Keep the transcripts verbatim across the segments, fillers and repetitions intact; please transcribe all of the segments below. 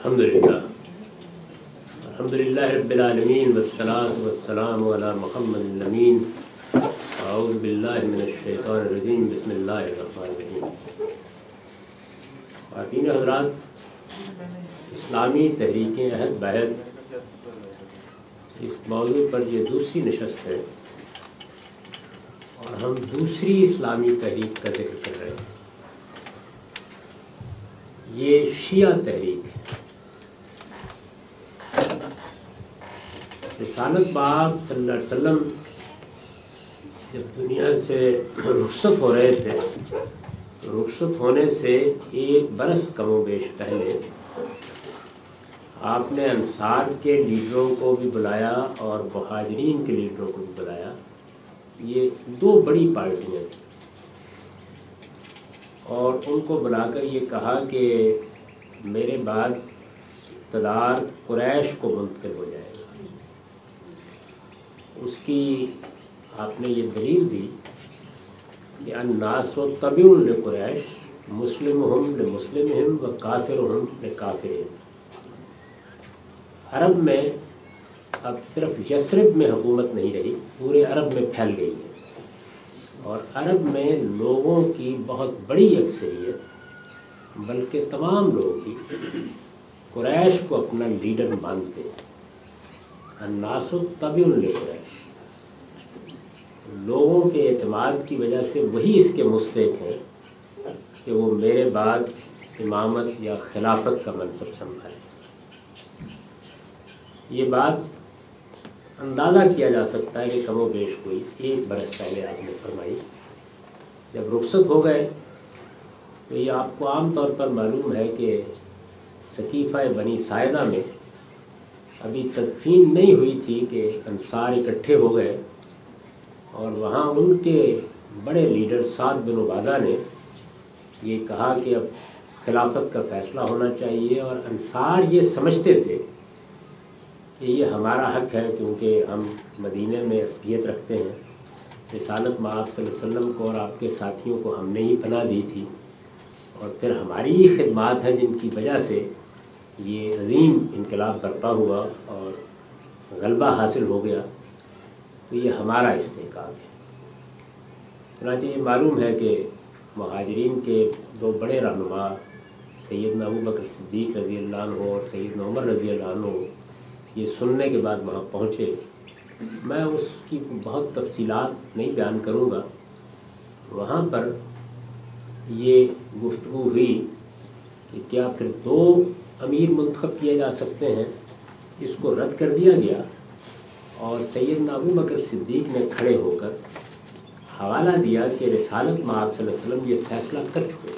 الحمدللہ الحمدللہ رب العالمین والصلاة والسلام علی محمد الامین اعوذ باللہ من الشیطان الرجیم بسم اللہ الرحمن الرحیم۔ خواتین حضرات، اسلامی تحریکیں عہد بعہد اس موضوع پر یہ دوسری نشست ہے اور ہم دوسری اسلامی تحریک کا ذکر کر رہے ہیں۔ یہ شیعہ تحریک ہے۔ رسالت باب صلی اللہ علیہ وسلم جب دنیا سے رخصت ہو رہے تھے تو رخصت ہونے سے ایک برس کم و بیش پہلے آپ نے انصار کے لیڈروں کو بھی بلایا اور مہاجرین کے لیڈروں کو بھی بلایا۔ یہ دو بڑی پارٹیاں تھیں اور ان کو بلا کر یہ کہا کہ میرے بعد اقتدار قریش کو منتقل ہو جائے گا۔ اس کی آپ نے یہ دلیل دی کہ الناس تبع لقریش مسلمہم لمسلمہم و کافرہم لکافرہم۔ عرب میں اب صرف یثرب میں حکومت نہیں رہی، پورے عرب میں پھیل گئی ہے اور عرب میں لوگوں کی بہت بڑی اکثریت بلکہ تمام لوگ ہی قریش کو اپنا لیڈر مانتے ہیں۔ الناس تبع لقریش، لوگوں کے اعتماد کی وجہ سے وہی اس کے مستحق ہیں کہ وہ میرے بعد امامت یا خلافت کا منصب سنبھالے۔ یہ بات اندازہ کیا جا سکتا ہے کہ کم و بیش کوئی ایک برس پہلے آپ نے فرمائی۔ جب رخصت ہو گئے تو یہ آپ کو عام طور پر معلوم ہے کہ سقیفہ بنی ساعدہ میں ابھی تدفین نہیں ہوئی تھی کہ انصار اکٹھے ہو گئے اور وہاں ان کے بڑے لیڈر سعد بن عبادہ نے یہ کہا کہ اب خلافت کا فیصلہ ہونا چاہیے، اور انصار یہ سمجھتے تھے کہ یہ ہمارا حق ہے کیونکہ ہم مدینہ میں عصبیت رکھتے ہیں، رسالت میں آپ صلی اللہ علیہ وسلم کو اور آپ کے ساتھیوں کو ہم نے ہی پناہ دی تھی، اور پھر ہماری ہی خدمات ہیں جن کی وجہ سے یہ عظیم انقلاب برپا ہوا اور غلبہ حاصل ہو گیا، تو یہ ہمارا استحقاق ہے۔ چنانچہ یہ معلوم ہے کہ مہاجرین کے دو بڑے رہنما سیدنا ابو بکر صدیق رضی اللہ عنہ اور سیدنا عمر رضی اللہ عنہ یہ سننے کے بعد وہاں پہنچے۔ میں اس کی بہت تفصیلات نہیں بیان کروں گا۔ وہاں پر یہ گفتگو ہوئی کہ کیا پھر دو امیر منتخب کیے جا سکتے ہیں۔ اس کو رد کر دیا گیا اور سیدنا ابو بکر صدیق نے کھڑے ہو کر حوالہ دیا کہ رسالت میں آپ صلی اللہ علیہ وسلم یہ فیصلہ کر چکے،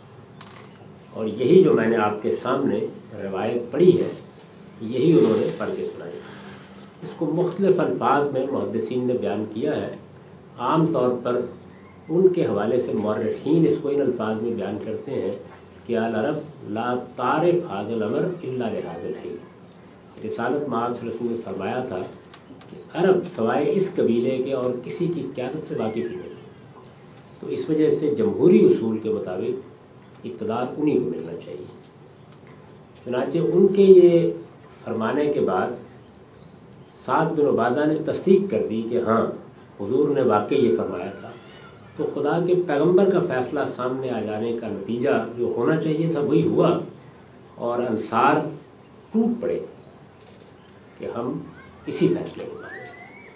اور یہی جو میں نے آپ کے سامنے روایت پڑھی ہے یہی انہوں نے پڑھ کے سنائی۔ اس کو مختلف الفاظ میں محدثین نے بیان کیا ہے۔ عام طور پر ان کے حوالے سے مورخین اس کو ان الفاظ میں بیان کرتے ہیں کہ العرب لا تعرف هذا الامر الا لهذا الحي۔ رسالت میں آپ صلی اللہ علیہ وسلم نے فرمایا تھا کہ عرب سوائے اس قبیلے کے اور کسی کی قیادت سے واقف ہی نہیں، تو اس وجہ سے جمہوری اصول کے مطابق اقتدار انہی کو ملنا چاہیے۔ چنانچہ ان کے یہ فرمانے کے بعد سعد بن عبادہ نے تصدیق کر دی کہ ہاں حضور نے واقعی یہ فرمایا تھا۔ تو خدا کے پیغمبر کا فیصلہ سامنے آ جانے کا نتیجہ جو ہونا چاہیے تھا وہی ہوا، اور انصار ٹوٹ پڑے کہ ہم اسی فیصلے کو مانیں۔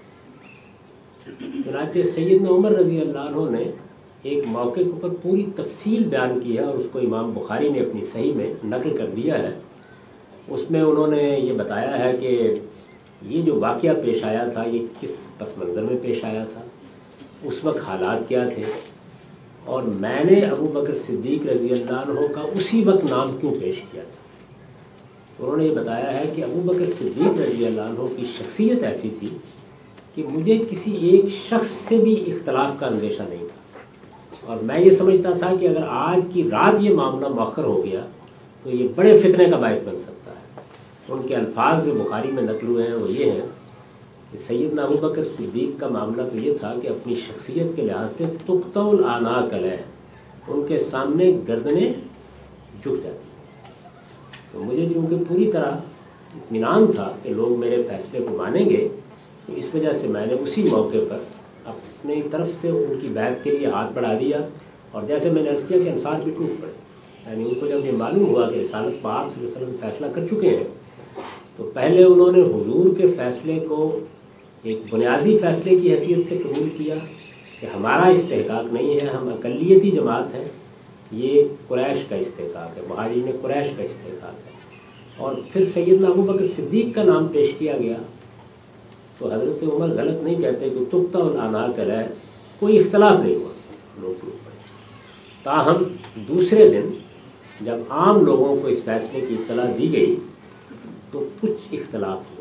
چنانچہ سیدنا عمر رضی اللہ عنہ نے ایک موقع کے اوپر پوری تفصیل بیان کی ہے اور اس کو امام بخاری نے اپنی صحیح میں نقل کر دیا ہے۔ اس میں انہوں نے یہ بتایا ہے کہ یہ جو واقعہ پیش آیا تھا یہ کس پس منظر میں پیش آیا تھا، اس وقت حالات کیا تھے، اور میں نے ابو بکر صدیق رضی اللہ عنہ کا اسی وقت نام کیوں پیش کیا تھا۔ انہوں نے یہ بتایا ہے کہ ابو بکر صدیق رضی اللہ عنہ کی شخصیت ایسی تھی کہ مجھے کسی ایک شخص سے بھی اختلاف کا اندیشہ نہیں تھا، اور میں یہ سمجھتا تھا کہ اگر آج کی رات یہ معاملہ مؤخر ہو گیا تو یہ بڑے فتنے کا باعث بن سکتا ہے۔ ان کے الفاظ جو بخاری میں نقل ہوئے ہیں وہ یہ ہیں کہ سیدنا ابو بکر صدیق کا معاملہ تو یہ تھا کہ اپنی شخصیت کے لحاظ سے تقطع الاعناق علیہ، ان کے سامنے گردنیں جھک جاتی تھیں۔ تو مجھے چونکہ پوری طرح اطمینان تھا کہ لوگ میرے فیصلے کو مانیں گے، تو اس وجہ سے میں نے اسی موقع پر اپنی طرف سے ان کی بیعت کے لیے ہاتھ بڑھا دیا، اور جیسے میں نے عرض کیا کہ انصار بھی ٹوٹ پڑے. یعنی ان کو جب یہ معلوم ہوا کہ رسالت پاک صلی اللہ علیہ وسلم فیصلہ کر چکے ہیں، تو پہلے انہوں نے حضور کے فیصلے کو ایک بنیادی فیصلے کی حیثیت سے قبول کیا کہ ہمارا استحقاق نہیں ہے، ہم اقلیتی جماعت ہیں، یہ قریش کا استحقاق ہے، مہاجرین قریش کا استحقاق ہے. اور پھر سیدنا ابو بکر صدیق کا نام پیش کیا گیا، تو حضرت عمر غلط نہیں کہتے کہ تقطع العناق علیہ، کوئی اختلاف نہیں ہوا، لوگ ٹوٹ پڑے. تاہم دوسرے دن جب عام لوگوں کو اس فیصلے کی اطلاع دی گئی تو کچھ اختلاف ہوا،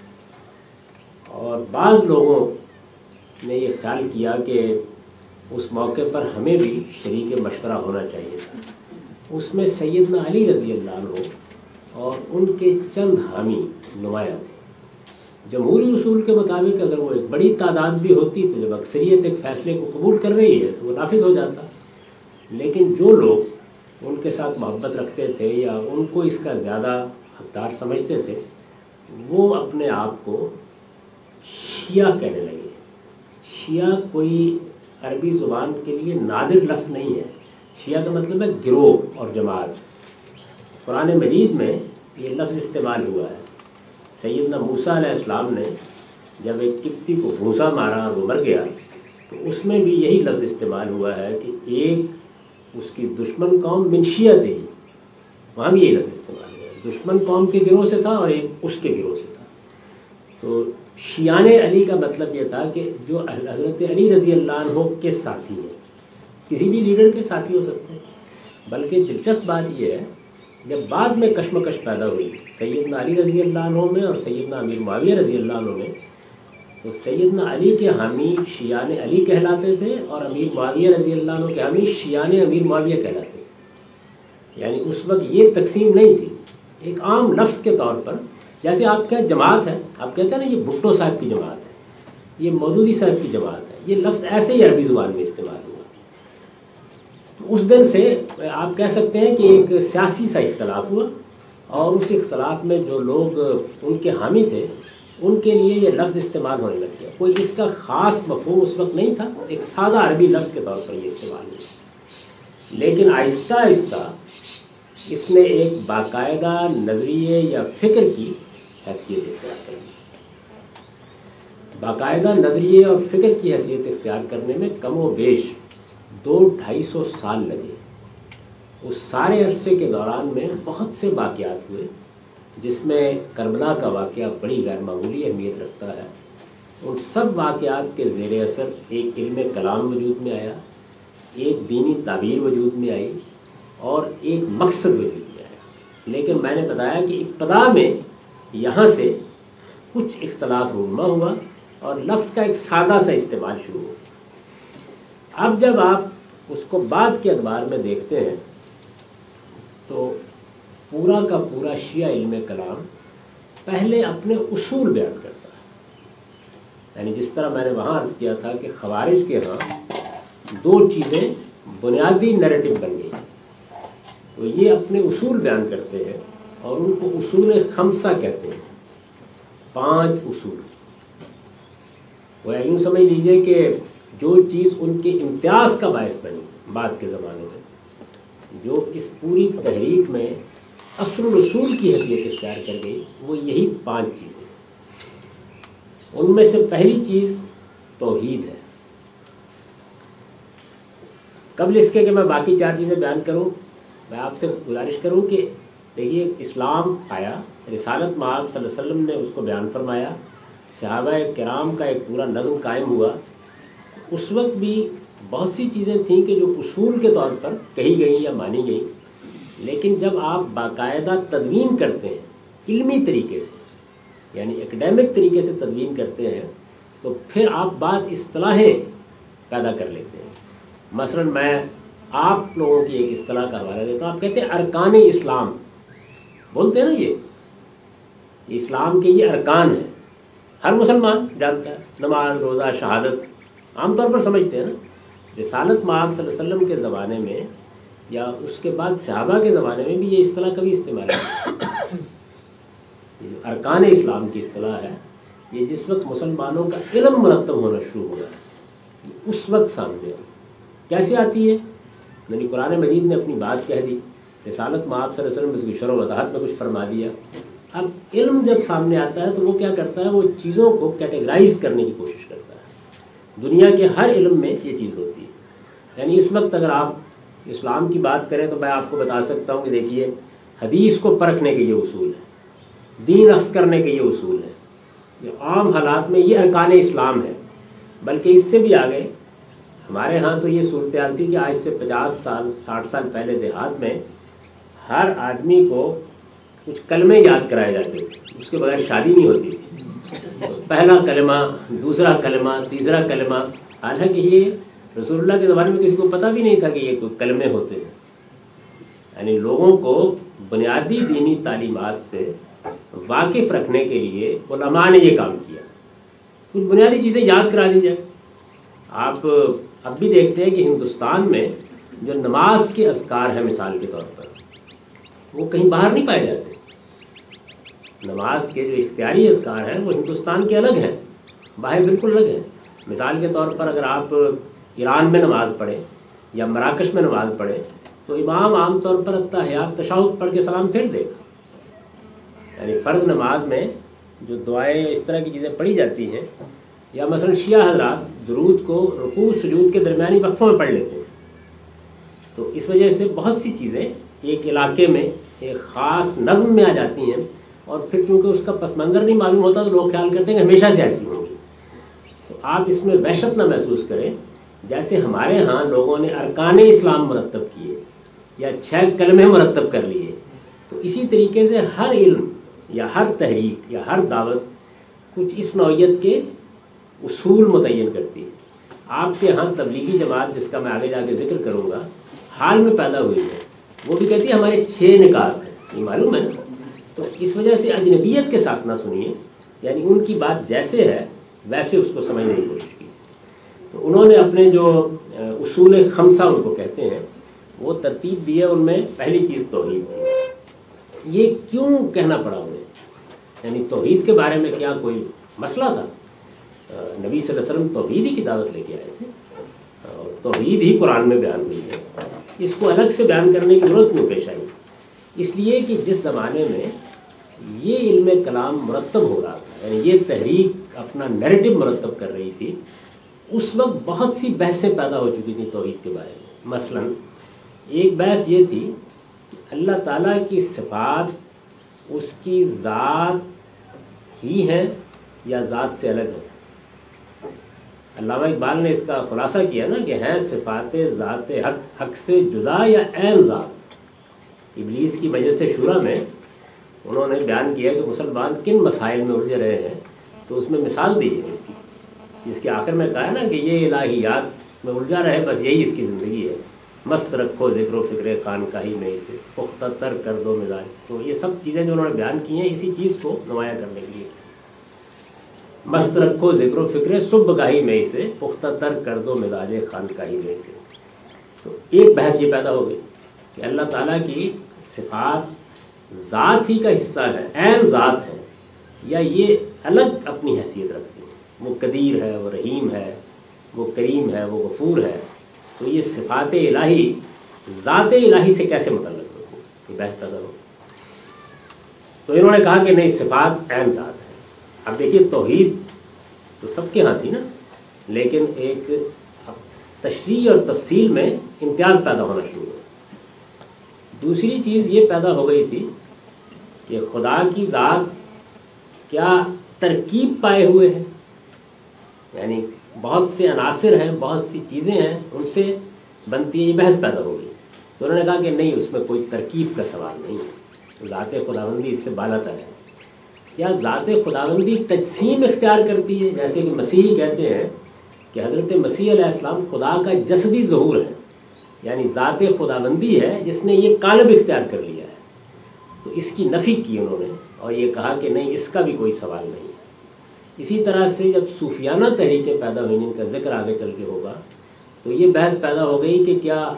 اور بعض لوگوں نے یہ خیال کیا کہ اس موقع پر ہمیں بھی شریک مشورہ ہونا چاہیے تھا. اس میں سیدنا علی رضی اللہ عنہ اور ان کے چند حامی نمایاں تھے. جمہوری اصول کے مطابق اگر وہ ایک بڑی تعداد بھی ہوتی تو جب اکثریت ایک فیصلے کو قبول کر رہی ہے تو وہ نافذ ہو جاتا، لیکن جو لوگ ان کے ساتھ محبت رکھتے تھے یا ان کو اس کا زیادہ حقدار سمجھتے تھے، وہ اپنے آپ کو شیعہ کہنے لگے. شیعہ کوئی عربی زبان کے لیے نادر لفظ نہیں ہے. شیعہ کا مطلب ہے گروہ اور جماعت. قرآن مجید میں یہ لفظ استعمال ہوا ہے. سیدنا موسیٰ علیہ السلام نے جب ایک قبطی کو گھونسا مارا اور وہ مر گیا، تو اس میں بھی یہی لفظ استعمال ہوا ہے کہ ایک اس کی دشمن قوم من شیعہ تھی، وہاں بھی یہی لفظ استعمال ہوا ہے. دشمن قوم کے گروہ سے تھا اور ایک اس کے گروہ سے تھا. تو شیعان علی کا مطلب یہ تھا کہ جو حضرت علی رضی اللہ عنہ کے ساتھی ہیں، کسی بھی لیڈر کے ساتھی ہو سکتے ہیں. بلکہ دلچسپ بات یہ ہے، جب بعد میں کشمکش پیدا ہوئی سیدنا علی رضی اللہ عنہ میں اور سیدنا امیر معاویہ رضی اللہ عنہ میں، تو سیدنا علی کے حامی شیعان علی کہلاتے تھے اور امیر معاویہ رضی اللہ عنہ کے حامی شیعان امیر معاویہ کہلاتے تھے. یعنی اس وقت یہ تقسیم نہیں تھی. ایک عام لفظ کے طور پر جیسے آپ کا جماعت ہے، آپ کہتے ہیں نا یہ بھٹو صاحب کی جماعت ہے، یہ مودودی صاحب کی جماعت ہے، یہ لفظ ایسے ہی عربی زبان میں استعمال ہوا. تو اس دن سے آپ کہہ سکتے ہیں کہ ایک سیاسی سا اختلاف ہوا، اور اس اختلاف میں جو لوگ ان کے حامی تھے ان کے لیے یہ لفظ استعمال ہونے لگ گیا. کوئی اس کا خاص مفہوم اس وقت نہیں تھا، ایک سادہ عربی لفظ کے طور پر یہ استعمال ہوا. لیکن آہستہ آہستہ اس نے ایک باقاعدہ نظریے یا فکر کی حیثیت اختیار کر لی. باقاعدہ نظریے اور فکر کی حیثیت اختیار کرنے میں کم و بیش دو ڈھائی سو سال لگے. اس سارے عرصے کے دوران میں بہت سے واقعات ہوئے، جس میں کربلا کا واقعہ بڑی غیر معمولی اہمیت رکھتا ہے. ان سب واقعات کے زیر اثر ایک علم کلام وجود میں آیا، ایک دینی تعبیر وجود میں آئی، اور ایک مقصد وجود میں آیا. لیکن میں نے بتایا کہ ابتدا میں یہاں سے کچھ اختلاف رونما ہوا اور لفظ کا ایک سادہ سا استعمال شروع ہوا. اب جب آپ اس کو بعد کے ادوار میں دیکھتے ہیں تو پورا کا پورا شیعہ علم کلام پہلے اپنے اصول بیان کرتا ہے. یعنی جس طرح میں نے وہاں عرض کیا تھا کہ خوارج کے ہاں دو چیزیں بنیادی نیریٹو بن گئی، تو یہ اپنے اصول بیان کرتے ہیں اور ان کو اصول خمسہ کہتے ہیں، پانچ اصول. وہ یوں سمجھ لیجئے کہ جو چیز ان کے امتیاز کا باعث بنی بعد کے زمانے میں، جو اس پوری تحریک میں اصل الاصول کی حیثیت اختیار کر گئی، وہ یہی پانچ چیزیں. ان میں سے پہلی چیز توحید ہے. قبل اس کے کہ میں باقی چار چیزیں بیان کروں، میں آپ سے گزارش کروں کہ دیکھیے اسلام آیا، رسالت مآب صلی اللہ علیہ وسلم نے اس کو بیان فرمایا، صحابہ کرام کا ایک پورا نظم قائم ہوا. اس وقت بھی بہت سی چیزیں تھیں کہ جو اصول کے طور پر کہی گئیں یا مانی گئیں، لیکن جب آپ باقاعدہ تدوین کرتے ہیں علمی طریقے سے، یعنی اکیڈیمک طریقے سے تدوین کرتے ہیں، تو پھر آپ بعض اصطلاحیں پیدا کر لیتے ہیں. مثلا میں آپ لوگوں کی ایک اصطلاح کا حوالہ دیتا ہوں. آپ کہتے ہیں ارکان اسلام، بولتے ہیں نا، یہ اسلام کے یہ ارکان ہیں، ہر مسلمان جانتا ہے، نماز، روزہ، شہادت، عام طور پر سمجھتے ہیں نا. رسالت مآب صلی اللہ علیہ وسلم کے زمانے میں یا اس کے بعد صحابہ کے زمانے میں بھی یہ اصطلاح کبھی استعمال نہیں. یہ جو ارکان اسلام کی اصطلاح ہے یہ جس وقت مسلمانوں کا علم مرتب ہونا شروع ہوا ہے اس وقت سامنے آئی. کیسے آتی ہے؟ یعنی قرآن مجید نے اپنی بات کہہ دی، رسالت میں آپ صلی اللہ علیہ وسلم میں شرح و وضاحت میں کچھ فرما دیا. اب علم جب سامنے آتا ہے تو وہ کیا کرتا ہے، وہ چیزوں کو کیٹیگرائز کرنے کی کوشش کرتا ہے. دنیا کے ہر علم میں یہ چیز ہوتی ہے. یعنی اس وقت اگر آپ اسلام کی بات کریں تو میں آپ کو بتا سکتا ہوں کہ دیکھیے حدیث کو پرکھنے کے یہ اصول ہے، دین اخذ کرنے کے یہ اصول ہے. عام حالات میں یہ ارکان اسلام ہے. بلکہ اس سے بھی آگے ہمارے ہاں تو یہ صورتحال تھی کہ آج سے پچاس سال ساٹھ سال پہلے دیہات میں ہر آدمی کو کچھ کلمے یاد کرائے جاتے تھے، اس کے بغیر شادی نہیں ہوتی تھی. پہلا کلمہ، دوسرا کلمہ، تیسرا کلمہ. حالانکہ یہ رسول اللہ کے زمانے میں کسی کو پتہ بھی نہیں تھا کہ یہ کوئی کلمے ہوتے ہیں. یعنی لوگوں کو بنیادی دینی تعلیمات سے واقف رکھنے کے لیے علماء نے یہ کام کیا، کچھ بنیادی چیزیں یاد کرا دی جائے. آپ اب بھی دیکھتے ہیں کہ ہندوستان میں جو نماز کے اذکار ہیں مثال کے طور پر وہ کہیں باہر نہیں پائے جاتے. نماز کے جو اختیاری اذکار ہیں وہ ہندوستان کے الگ ہیں، باہر بالکل الگ ہیں. مثال کے طور پر اگر آپ ایران میں نماز پڑھیں یا مراکش میں نماز پڑھیں تو امام عام طور پر التحیات تشہد پڑھ کے سلام پھیر دے گا. یعنی فرض نماز میں جو دعائیں اس طرح کی چیزیں پڑھی جاتی ہیں، یا مثلا شیعہ حضرات درود کو رکوع سجود کے درمیانی وقفوں میں پڑھ لیتے ہیں. تو اس وجہ سے بہت سی چیزیں ایک علاقے میں ایک خاص نظم میں آ جاتی ہیں، اور پھر چونکہ اس کا پس منظر نہیں معلوم ہوتا تو لوگ خیال کرتے ہیں کہ ہمیشہ سے ایسی ہوں گی. تو آپ اس میں وحشت نہ محسوس کریں. جیسے ہمارے ہاں لوگوں نے ارکان اسلام مرتب کیے یا چھ کلمے مرتب کر لیے، تو اسی طریقے سے ہر علم یا ہر تحریک یا ہر دعوت کچھ اس نوعیت کے اصول متعین کرتی ہے. آپ کے ہاں تبلیغی جماعت جس کا میں آگے جا کے ذکر کروں گا حال میں پیدا ہوئی ہے، وہ بھی کہتی ہے ہمارے چھ نکات ہیں. یہ معلوم ہے نا. تو اس وجہ سے اجنبیت کے ساتھ نہ سنیے، یعنی ان کی بات جیسے ہے ویسے اس کو سمجھنے کی کوشش کی. تو انہوں نے اپنے جو اصول خمسہ ان کو کہتے ہیں وہ ترتیب دی ہے. ان میں پہلی چیز توحید تھی. یہ کیوں کہنا پڑا انہیں؟ یعنی توحید کے بارے میں کیا کوئی مسئلہ تھا؟ نبی صلی اللہ علیہ وسلم توحید ہی کی دعوت لے کے آئے تھے اور توحید ہی قرآن میں بیان ہوئی ہے. اس کو الگ سے بیان کرنے کی ضرورت کیوں پیش آئی؟ اس لیے کہ جس زمانے میں یہ علم کلام مرتب ہو رہا تھا، یعنی یہ تحریک اپنا نیریٹو مرتب کر رہی تھی، اس وقت بہت سی بحثیں پیدا ہو چکی تھیں توحید کے بارے میں. مثلا ایک بحث یہ تھی کہ اللہ تعالیٰ کی صفات اس کی ذات ہی ہیں یا ذات سے الگ ہیں. علامہ اقبال نے اس کا خلاصہ کیا نا کہ ہیں صفات ذات حق حق سے جدا یا عین ذات. ابلیس کی وجہ سے شورا میں انہوں نے بیان کیا کہ مسلمان کن مسائل میں الجھ رہے ہیں، تو اس میں مثال دی ہے اس کی، جس کے آخر میں کہا ہے نا کہ یہ الہیات میں الجھا رہے، بس یہی اس کی زندگی ہے. مست رکھو ذکر و فکر خانقاہی میں اسے، پختہ تر کر دو مزاج. تو یہ سب چیزیں جو انہوں نے بیان کی ہیں اسی چیز کو نمایاں کرنے کے لیے. مست رکھو ذکر و فکر صبح گاہی میں اسے، پختہ تر کر دو مزاج خانقاہی میں اسے. تو ایک بحث یہ پیدا ہو گئی کہ اللہ تعالیٰ کی صفات ذات ہی کا حصہ ہے، عین ذات ہے، یا یہ الگ اپنی حیثیت رکھتی ہیں. وہ قدیر ہے، وہ رحیم ہے، وہ کریم ہے، وہ غفور ہے. تو یہ صفات الہی ذات الہی سے کیسے متعلق ہوتی ہے؟ یہ بحث پیدا ہو. تو انہوں نے کہا کہ نہیں، صفات عین ذات ہے. اب دیکھیے توحید تو سب کے ہاں تھی نا، لیکن ایک تشریح اور تفصیل میں امتیاز پیدا ہونا شروع ہوا. دوسری چیز یہ پیدا ہو گئی تھی کہ خدا کی ذات کیا ترکیب پائے ہوئے ہیں، یعنی بہت سے عناصر ہیں، بہت سی چیزیں ہیں، ان سے بنتی ہے. یہ بحث پیدا ہو گئی. تو انہوں نے کہا کہ نہیں، اس میں کوئی ترکیب کا سوال نہیں ہے، ذات خداوندی اس سے بالا تر ہے. کیا ذات خداوندی تجسیم اختیار کرتی ہے؟ جیسے کہ مسیحی کہتے ہیں کہ حضرت مسیح علیہ السلام خدا کا جسدی ظہور ہے، یعنی ذات خداوندی ہے جس نے یہ قالب اختیار کر لیا ہے. تو اس کی نفی کی انہوں نے اور یہ کہا کہ نہیں، اس کا بھی کوئی سوال نہیں ہے. اسی طرح سے جب صوفیانہ تحریکیں پیدا ہوئیں، ان کا ذکر آگے چل کے ہوگا، تو یہ بحث پیدا ہو گئی کہ کیا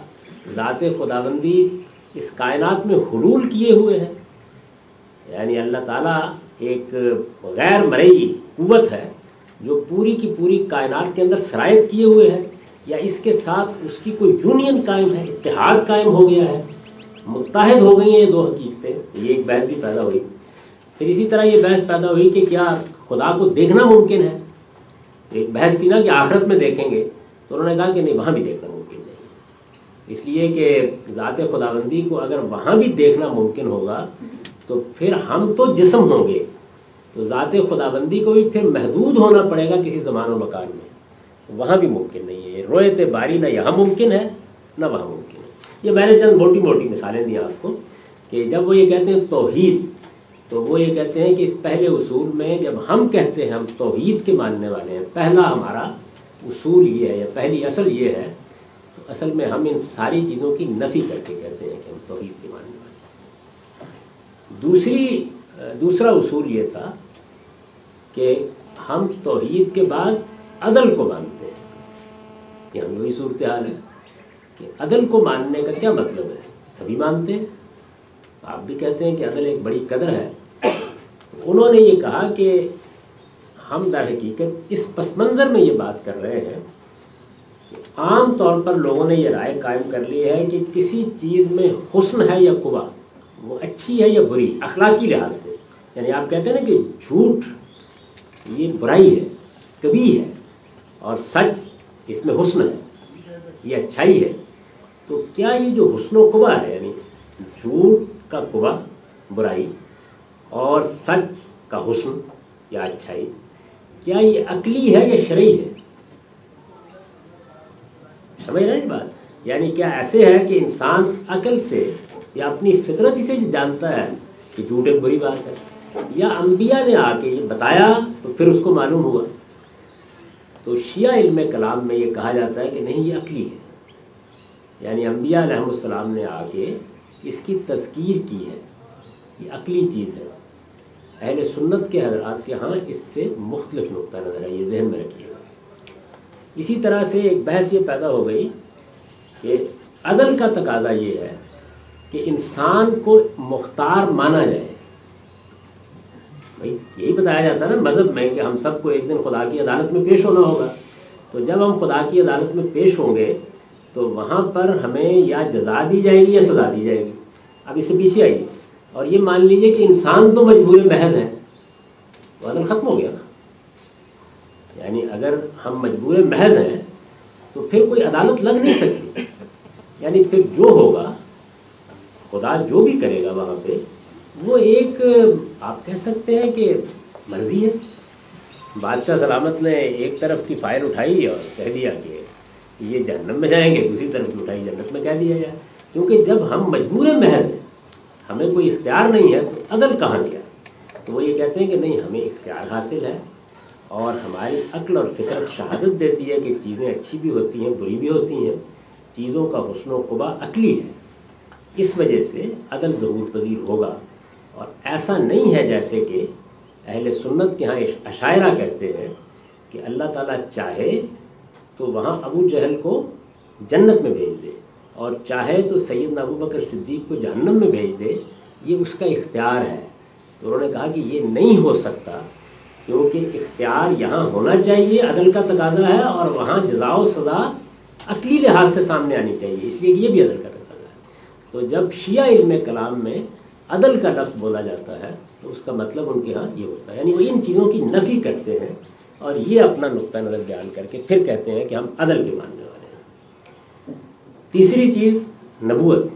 ذات خداوندی اس کائنات میں حلول کیے ہوئے ہیں، یعنی اللہ تعالیٰ ایک غیر مرئی قوت ہے جو پوری کی پوری کائنات کے اندر سرایت کیے ہوئے ہے، یا اس کے ساتھ اس کی کوئی یونین قائم ہے، اتحاد قائم ہو گیا ہے، متحد ہو گئی ہیں یہ دو حقیقتیں. یہ ایک بحث بھی پیدا ہوئی. پھر اسی طرح یہ بحث پیدا ہوئی کہ کیا خدا کو دیکھنا ممکن ہے. ایک بحث تھی نا کہ آخرت میں دیکھیں گے، تو انہوں نے کہا کہ نہیں، وہاں بھی دیکھنا ممکن نہیں، اس لیے کہ ذات خداوندی کو اگر وہاں بھی دیکھنا ممکن ہوگا تو پھر ہم تو جسم ہوں گے، تو ذات خداوندی کو بھی پھر محدود ہونا پڑے گا کسی زمان و مکان میں، وہاں بھی ممکن نہیں ہے. رویت باری نہ یہاں ممکن ہے نہ وہاں ممکن ہے. یہ میں نے چند موٹی موٹی مثالیں دی آپ کو کہ جب وہ یہ کہتے ہیں توحید، تو وہ یہ کہتے ہیں کہ اس پہلے اصول میں جب ہم کہتے ہیں ہم توحید کے ماننے والے ہیں، پہلا ہمارا اصول یہ ہے یا پہلی اصل یہ ہے، تو اصل میں ہم ان ساری چیزوں کی نفی کر کے کہتے ہیں کہ ہم توحید کے ماننے والے ہیں. دوسری دوسرا اصول یہ تھا کہ ہم توحید کے بعد عدل کو مانتے ہیں، کہ ہم وہی صورتحال ہے کہ عدل کو ماننے کا کیا مطلب ہے. سبھی مانتے ہیں، آپ بھی کہتے ہیں کہ عدل ایک بڑی قدر ہے. انہوں نے یہ کہا کہ ہم در حقیقت اس پس منظر میں یہ بات کر رہے ہیں کہ عام طور پر لوگوں نے یہ رائے قائم کر لی ہے کہ کسی چیز میں حسن ہے یا قبح، وہ اچھی ہے یا بری اخلاقی لحاظ سے. یعنی آپ کہتے ہیں نا کہ جھوٹ یہ برائی ہے، کبھی ہے، اور سچ اس میں حسن ہے، یہ اچھائی ہے. تو کیا یہ جو حسن و قبح ہے، یعنی جھوٹ کا قبح برائی اور سچ کا حسن یا اچھائی، کیا یہ عقلی ہے یا شرعی ہے؟ سمجھ رہے ہیں بات؟ یعنی کیا ایسے ہے کہ انسان عقل سے یا اپنی فطرت سے جانتا ہے کہ جھوٹ ایک بری بات ہے، یا انبیاء نے آ کے یہ بتایا تو پھر اس کو معلوم ہوا؟ تو شیعہ علم کلام میں یہ کہا جاتا ہے کہ نہیں، یہ عقلی ہے. یعنی انبیاء علیہ السلام نے آ کے اس کی تذکیر کی ہے، یہ عقلی چیز ہے. اہل سنت کے حضرات کے ہاں اس سے مختلف نقطہ نظر ہے، یہ ذہن میں رکھیے گا. اسی طرح سے ایک بحث یہ پیدا ہو گئی کہ عدل کا تقاضا یہ ہے کہ انسان کو مختار مانا جائے. بھائی یہی بتایا جاتا ہے نا مذہب میں کہ ہم سب کو ایک دن خدا کی عدالت میں پیش ہونا ہوگا. تو جب ہم خدا کی عدالت میں پیش ہوں گے تو وہاں پر ہمیں یا جزا دی جائے گی یا سزا دی جائے گی. اب اس سے پیچھے آئیے اور یہ مان لیجئے کہ انسان تو مجبور محض ہے، تو عدل ختم ہو گیا نا. یعنی اگر ہم مجبور محض ہیں تو پھر کوئی عدالت لگ نہیں سکتی. یعنی پھر جو ہوگا، خدا جو بھی کرے گا وہاں پہ، وہ ایک آپ کہہ سکتے ہیں کہ مرضی ہے. بادشاہ سلامت نے ایک طرف کی فائل اٹھائی اور کہہ دیا کہ یہ جہنم میں جائیں گے، دوسری طرف کی اٹھائی جنت میں کہہ دیا جائے. کیونکہ جب ہم مجبور محض ہیں، ہمیں کوئی اختیار نہیں ہے، تو عدل کہاں گیا؟ تو وہ یہ کہتے ہیں کہ نہیں، ہمیں اختیار حاصل ہے، اور ہماری عقل اور فطرت شہادت دیتی ہے کہ چیزیں اچھی بھی ہوتی ہیں، بری بھی ہوتی ہیں. چیزوں کا حسن و قبح عقلی ہے، اس وجہ سے عدل ظہور پذیر ہوگا. اور ایسا نہیں ہے جیسے کہ اہل سنت کے ہاں اشاعرہ کہتے ہیں کہ اللہ تعالیٰ چاہے تو وہاں ابو جہل کو جنت میں بھیج دے، اور چاہے تو سیدنا ابو بکر صدیق کو جہنم میں بھیج دے، یہ اس کا اختیار ہے. تو انہوں نے کہا کہ یہ نہیں ہو سکتا، کیونکہ اختیار یہاں ہونا چاہیے، عدل کا تقاضا ہے، اور وہاں جزا و سزا عقلی لحاظ سے سامنے آنی چاہیے، اس لیے یہ بھی عدل کا تقاضا ہے. تو جب شیعہ علم کلام میں عدل کا لفظ بولا جاتا ہے تو اس کا مطلب ان کے ہاں یہ ہوتا ہے، یعنی وہ ان چیزوں کی نفی کرتے ہیں اور یہ اپنا نقطہ نظر بیان کر کے پھر کہتے ہیں کہ ہم عدل کے ماننے والے ہیں. تیسری چیز نبوت.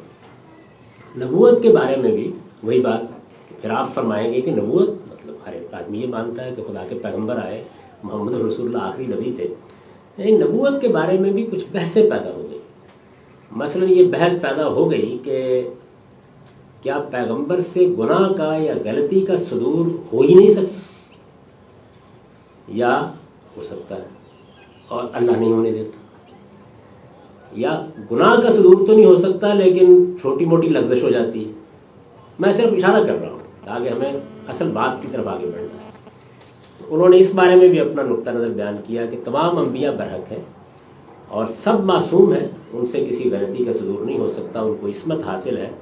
نبوت کے بارے میں بھی وہی بات، پھر آپ فرمائیں گے کہ نبوت مطلب ہر ایک آدمی یہ مانتا ہے کہ خدا کے پیغمبر آئے، محمد رسول اللہ آخری نبی تھے. لیکن نبوت کے بارے میں بھی کچھ بحثیں پیدا ہو گئی. مثلا یہ بحث پیدا ہو گئی کہ کیا پیغمبر سے گناہ کا یا غلطی کا صدور ہو ہی نہیں سکتا، یا ہو سکتا ہے اور اللہ نہیں ہونے دیتا، یا گناہ کا صدور تو نہیں ہو سکتا لیکن چھوٹی موٹی لغزش ہو جاتی ہے. میں صرف اشارہ کر رہا ہوں تاکہ ہمیں اصل بات کی طرف آگے بڑھنا ہے. انہوں نے اس بارے میں بھی اپنا نقطہ نظر بیان کیا کہ تمام انبیاء برحق ہیں اور سب معصوم ہیں، ان سے کسی غلطی کا صدور نہیں ہو سکتا، ان کو عصمت حاصل ہے۔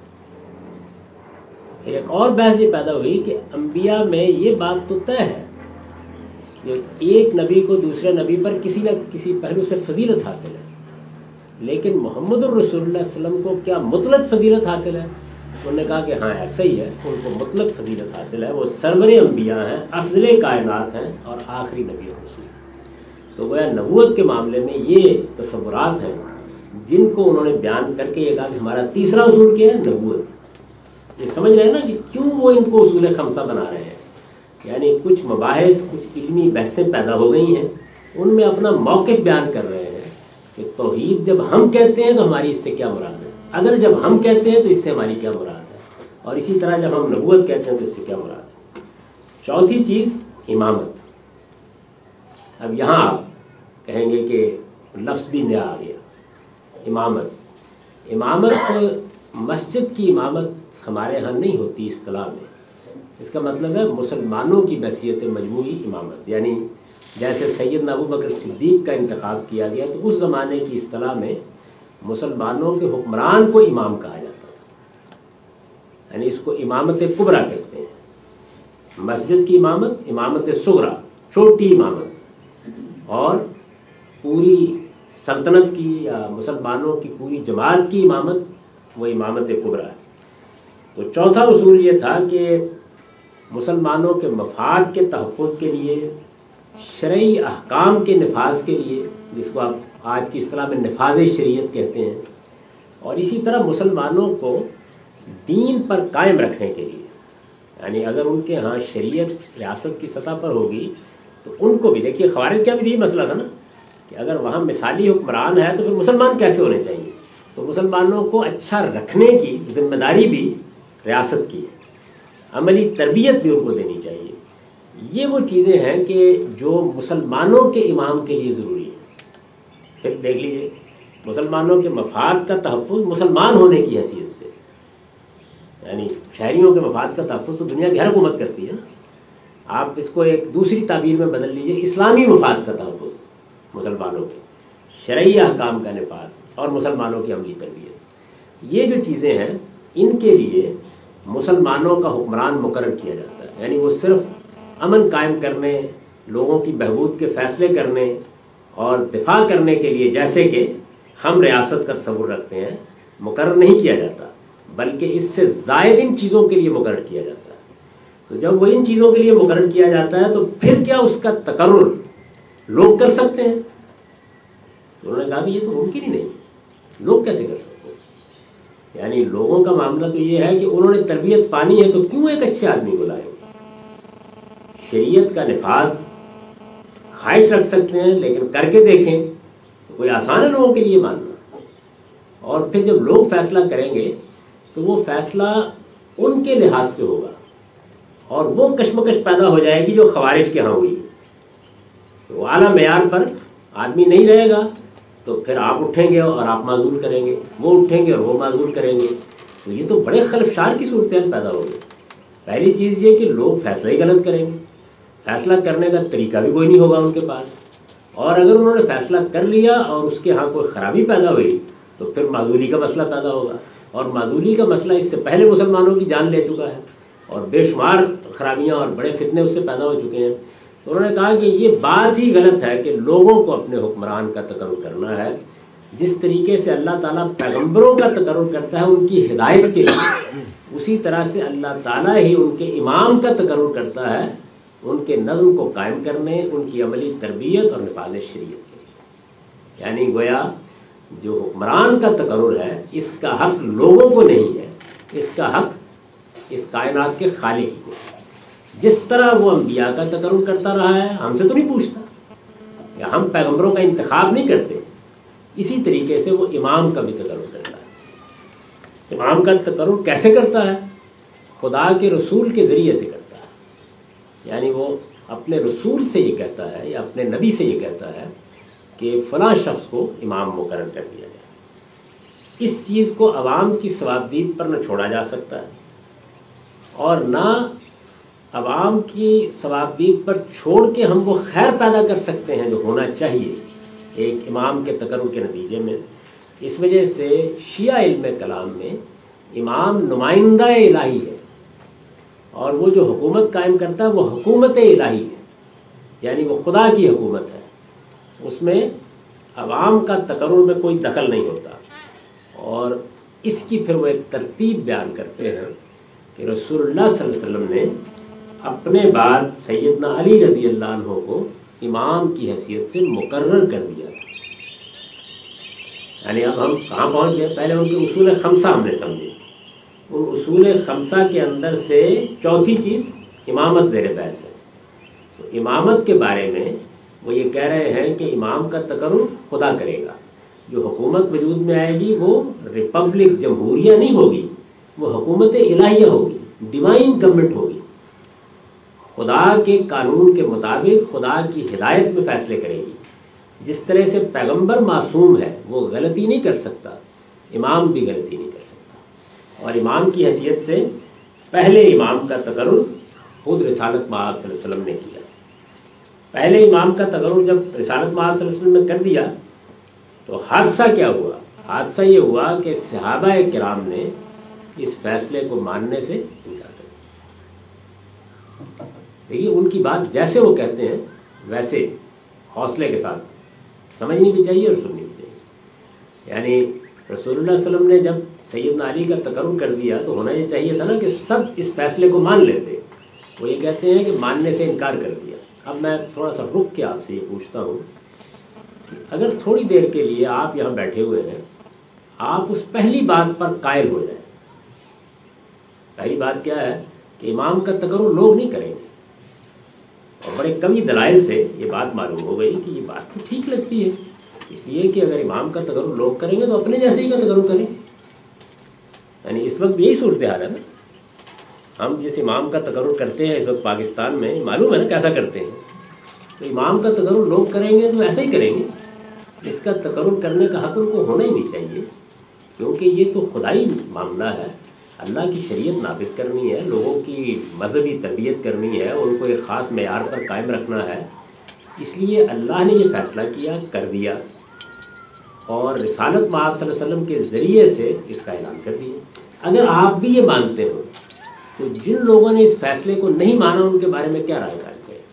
پھر ایک اور بحث یہ پیدا ہوئی کہ انبیاء میں یہ بات تو طے ہے کہ ایک نبی کو دوسرے نبی پر کسی نہ کسی پہلو سے فضیلت حاصل ہے، لیکن محمد الرسول اللہ علیہ وسلم کو کیا مطلق فضیلت حاصل ہے؟ انہوں نے کہا کہ ہاں ایسا ہی ہے، ان کو مطلق فضیلت حاصل ہے، وہ سرور انبیاء ہیں، افضل کائنات ہیں اور آخری نبی اور رسول۔ تو وہ نبوت کے معاملے میں یہ تصورات ہیں جن کو انہوں نے بیان کر کے یہ کہا کہ ہمارا تیسرا اصول کیا ہے؟ نبوت۔ یہ سمجھ رہے ہیں نا کہ کیوں وہ ان کو اصول خمسہ بنا رہے ہیں، یعنی کچھ مباحث، کچھ علمی بحثیں پیدا ہو گئی ہیں، ان میں اپنا موقف بیان کر رہے ہیں کہ توحید جب ہم کہتے ہیں تو ہماری اس سے کیا مراد ہے، اگر جب ہم کہتے ہیں تو اس سے ہماری کیا مراد ہے، اور اسی طرح جب ہم نبوت کہتے ہیں تو اس سے کیا مراد ہے۔ چوتھی چیز امامت۔ اب یہاں آپ کہیں گے کہ لفظ بھی نیا آ گیا، امامت۔ امامت مسجد کی امامت ہمارے ہاں نہیں ہوتی اصطلاح میں، اس کا مطلب ہے مسلمانوں کی بحیثیت مجموعی امامت، یعنی جیسے سیدنا ابو بکر صدیق کا انتخاب کیا گیا تو اس زمانے کی اصطلاح میں مسلمانوں کے حکمران کو امام کہا جاتا تھا، یعنی اس کو امامت کبریٰ کہتے ہیں۔ مسجد کی امامت، امامت صغریٰ چھوٹی امامت، اور پوری سلطنت کی یا مسلمانوں کی پوری جماعت کی امامت وہ امامت کبریٰ ہے۔ تو چوتھا اصول یہ تھا کہ مسلمانوں کے مفاد کے تحفظ کے لیے، شرعی احکام کے نفاذ کے لیے، جس کو آپ آج کی اصطلاح میں نفاذ شریعت کہتے ہیں، اور اسی طرح مسلمانوں کو دین پر قائم رکھنے کے لیے، یعنی اگر ان کے ہاں شریعت ریاست کی سطح پر ہوگی تو ان کو بھی، دیکھیے خوارج کا بھی یہی مسئلہ تھا نا کہ اگر وہاں مثالی حکمران ہے تو پھر مسلمان کیسے ہونے چاہیے، تو مسلمانوں کو اچھا رکھنے کی ذمہ داری بھی ریاست کی ہے، عملی تربیت بھی ان کو دینی چاہیے۔ یہ وہ چیزیں ہیں کہ جو مسلمانوں کے امام کے لیے ضروری ہے۔ پھر دیکھ لیجیے مسلمانوں کے مفاد کا تحفظ مسلمان ہونے کی حیثیت سے، یعنی شہریوں کے مفاد کا تحفظ تو دنیا کی ہر حکومت کرتی ہے نا، آپ اس کو ایک دوسری تعبیر میں بدل لیجیے، اسلامی مفاد کا تحفظ مسلمانوں کے، شرعی احکام کا نفاذ اور مسلمانوں کی عملی تربیت، یہ جو چیزیں ہیں ان کے لیے مسلمانوں کا حکمران مقرر کیا جاتا ہے، یعنی وہ صرف امن قائم کرنے، لوگوں کی بہبود کے فیصلے کرنے اور دفاع کرنے کے لیے جیسے کہ ہم ریاست کا تصور رکھتے ہیں مقرر نہیں کیا جاتا، بلکہ اس سے زائد ان چیزوں کے لیے مقرر کیا جاتا ہے۔ تو جب وہ ان چیزوں کے لیے مقرر کیا جاتا ہے تو پھر کیا اس کا تقرر لوگ کر سکتے ہیں؟ تو انہوں نے کہا کہ یہ تو ممکن ہی نہیں، لوگ کیسے کر سکتے ہیں؟ یعنی لوگوں کا معاملہ تو یہ ہے کہ انہوں نے تربیت پانی ہے تو کیوں ایک اچھے آدمی کو لائے؟ شریعت کا نفاذ خواہش رکھ سکتے ہیں لیکن کر کے دیکھیں تو کوئی آسان ہے لوگوں کے لیے ماننا، اور پھر جب لوگ فیصلہ کریں گے تو وہ فیصلہ ان کے لحاظ سے ہوگا، اور وہ کشمکش پیدا ہو جائے گی جو خوارج کے ہاں ہوئی، وہ اعلیٰ معیار پر آدمی نہیں رہے گا تو پھر آپ اٹھیں گے اور آپ معذول کریں گے، وہ اٹھیں گے اور وہ معذول کریں گے، تو یہ تو بڑے خلفشار کی صورتحال پیدا ہوگی۔ پہلی چیز یہ کہ لوگ فیصلہ ہی غلط کریں گے، فیصلہ کرنے کا طریقہ بھی کوئی نہیں ہوگا ان کے پاس، اور اگر انہوں نے فیصلہ کر لیا اور اس کے ہاں کوئی خرابی پیدا ہوئی تو پھر معذولی کا مسئلہ پیدا ہوگا، اور معذولی کا مسئلہ اس سے پہلے مسلمانوں کی جان لے چکا ہے، اور بے شمار خرابیاں اور بڑے فتنے اس سے پیدا ہو چکے ہیں۔ تو انہوں نے کہا کہ یہ بات ہی غلط ہے کہ لوگوں کو اپنے حکمران کا تقرر کرنا ہے، جس طریقے سے اللہ تعالیٰ پیغمبروں کا تقرر کرتا ہے ان کی ہدایت کے لیے، اسی طرح سے اللہ تعالیٰ ہی ان کے امام کا تقرر کرتا ہے ان کے نظم کو قائم کرنے، ان کی عملی تربیت اور نفاذ شریعت کے لیے۔ یعنی گویا جو حکمران کا تقرر ہے اس کا حق لوگوں کو نہیں ہے، اس کا حق اس کائنات کے خالق کو۔ جس طرح وہ انبیاء کا تقرر کرتا رہا ہے، ہم سے تو نہیں پوچھتا، یا ہم پیغمبروں کا انتخاب نہیں کرتے، اسی طریقے سے وہ امام کا بھی تقرر کرتا ہے۔ امام کا تقرر کیسے کرتا ہے؟ خدا کے رسول کے ذریعے سے کرتا ہے، یعنی وہ اپنے رسول سے یہ کہتا ہے یا اپنے نبی سے یہ کہتا ہے کہ فلاں شخص کو امام مقرر کر دیا جائے۔ اس چیز کو عوام کی ثوابدید پر نہ چھوڑا جا سکتا ہے، اور نہ عوام کی ثوابدید پر چھوڑ کے ہم وہ خیر پیدا کر سکتے ہیں جو ہونا چاہیے ایک امام کے تقرر کے نتیجے میں۔ اس وجہ سے شیعہ علم کلام میں امام نمائندہ الہی ہے، اور وہ جو حکومت قائم کرتا ہے وہ حکومت الہی ہے، یعنی وہ خدا کی حکومت ہے، اس میں عوام کا تقرر میں کوئی دخل نہیں ہوتا۔ اور اس کی پھر وہ ایک ترتیب بیان کرتے ہیں کہ رسول اللہ صلی اللہ علیہ وسلم نے اپنے بعد سیدنا علی رضی اللہ عنہ کو امام کی حیثیت سے مقرر کر دیا۔ یعنی اب ہم کہاں پہنچ گئے؟ پہلے ان کے اصول خمسہ ہم نے سمجھے، ان اصول خمسہ کے اندر سے چوتھی چیز امامت زیر بحث ہے۔ تو امامت کے بارے میں وہ یہ کہہ رہے ہیں کہ امام کا تقرر خدا کرے گا، جو حکومت وجود میں آئے گی وہ ریپبلک جمہوریہ نہیں ہوگی، وہ حکومت الہیہ ہوگی، ڈیوائن گورنمنٹ ہوگی، خدا کے قانون کے مطابق خدا کی ہدایت میں فیصلے کرے گی۔ جس طرح سے پیغمبر معصوم ہے، وہ غلطی نہیں کر سکتا، امام بھی غلطی نہیں کر سکتا۔ اور امام کی حیثیت سے پہلے امام کا تقرر خود رسالت مآب صلی اللہ علیہ وسلم نے کیا۔ پہلے امام کا تقرر جب رسالت مآب صلی اللہ علیہ وسلم نے کر دیا تو حادثہ کیا ہوا؟ حادثہ یہ ہوا کہ صحابہ کرام نے اس فیصلے کو ماننے سے انکار کر دیا۔ دیکھیے ان کی بات جیسے وہ کہتے ہیں ویسے حوصلے کے ساتھ سمجھنی بھی چاہیے اور سننی بھی چاہیے۔ یعنی رسول اللہ صلی اللہ علیہ وسلم نے جب سیدنا علی کا تقرر کر دیا تو ہونا یہ چاہیے تھا نا کہ سب اس فیصلے کو مان لیتے، وہ یہ کہتے ہیں کہ ماننے سے انکار کر دیا۔ اب میں تھوڑا سا رک کے آپ سے یہ پوچھتا ہوں کہ اگر تھوڑی دیر کے لیے آپ یہاں بیٹھے ہوئے ہیں، آپ اس پہلی بات پر قائل ہو جائیں۔ پہلی بات کیا ہے کہ امام کا تقرر لوگ نہیں کریں گے، اور بڑے کمی دلائل سے یہ بات معلوم ہو گئی کہ یہ بات تو ٹھیک لگتی ہے، اس لیے کہ اگر امام کا تقرر لوگ کریں گے تو اپنے جیسے ہی کا تقرر کریں گے۔ یعنی اس وقت یہی صورتحال ہے نا، ہم جس امام کا تقرر کرتے ہیں اس وقت پاکستان میں، معلوم ہے نا کیسا کرتے ہیں، تو امام کا تقرر لوگ کریں گے تو ایسا ہی کریں گے۔ اس کا تقرر کرنے کا حق ان کو ہونا ہی نہیں چاہیے، کیونکہ یہ تو خدائی معاملہ ہے، اللہ کی شریعت نافذ کرنی ہے، لوگوں کی مذہبی تربیت کرنی ہے، ان کو ایک خاص معیار پر قائم رکھنا ہے۔ اس لیے اللہ نے یہ فیصلہ کیا، کر دیا، اور رسالت مآب صلی اللہ علیہ وسلم کے ذریعے سے اس کا اعلان کر دیا۔ اگر آپ بھی یہ مانتے ہو تو جن لوگوں نے اس فیصلے کو نہیں مانا ان کے بارے میں کیا رائے قائم کریں؟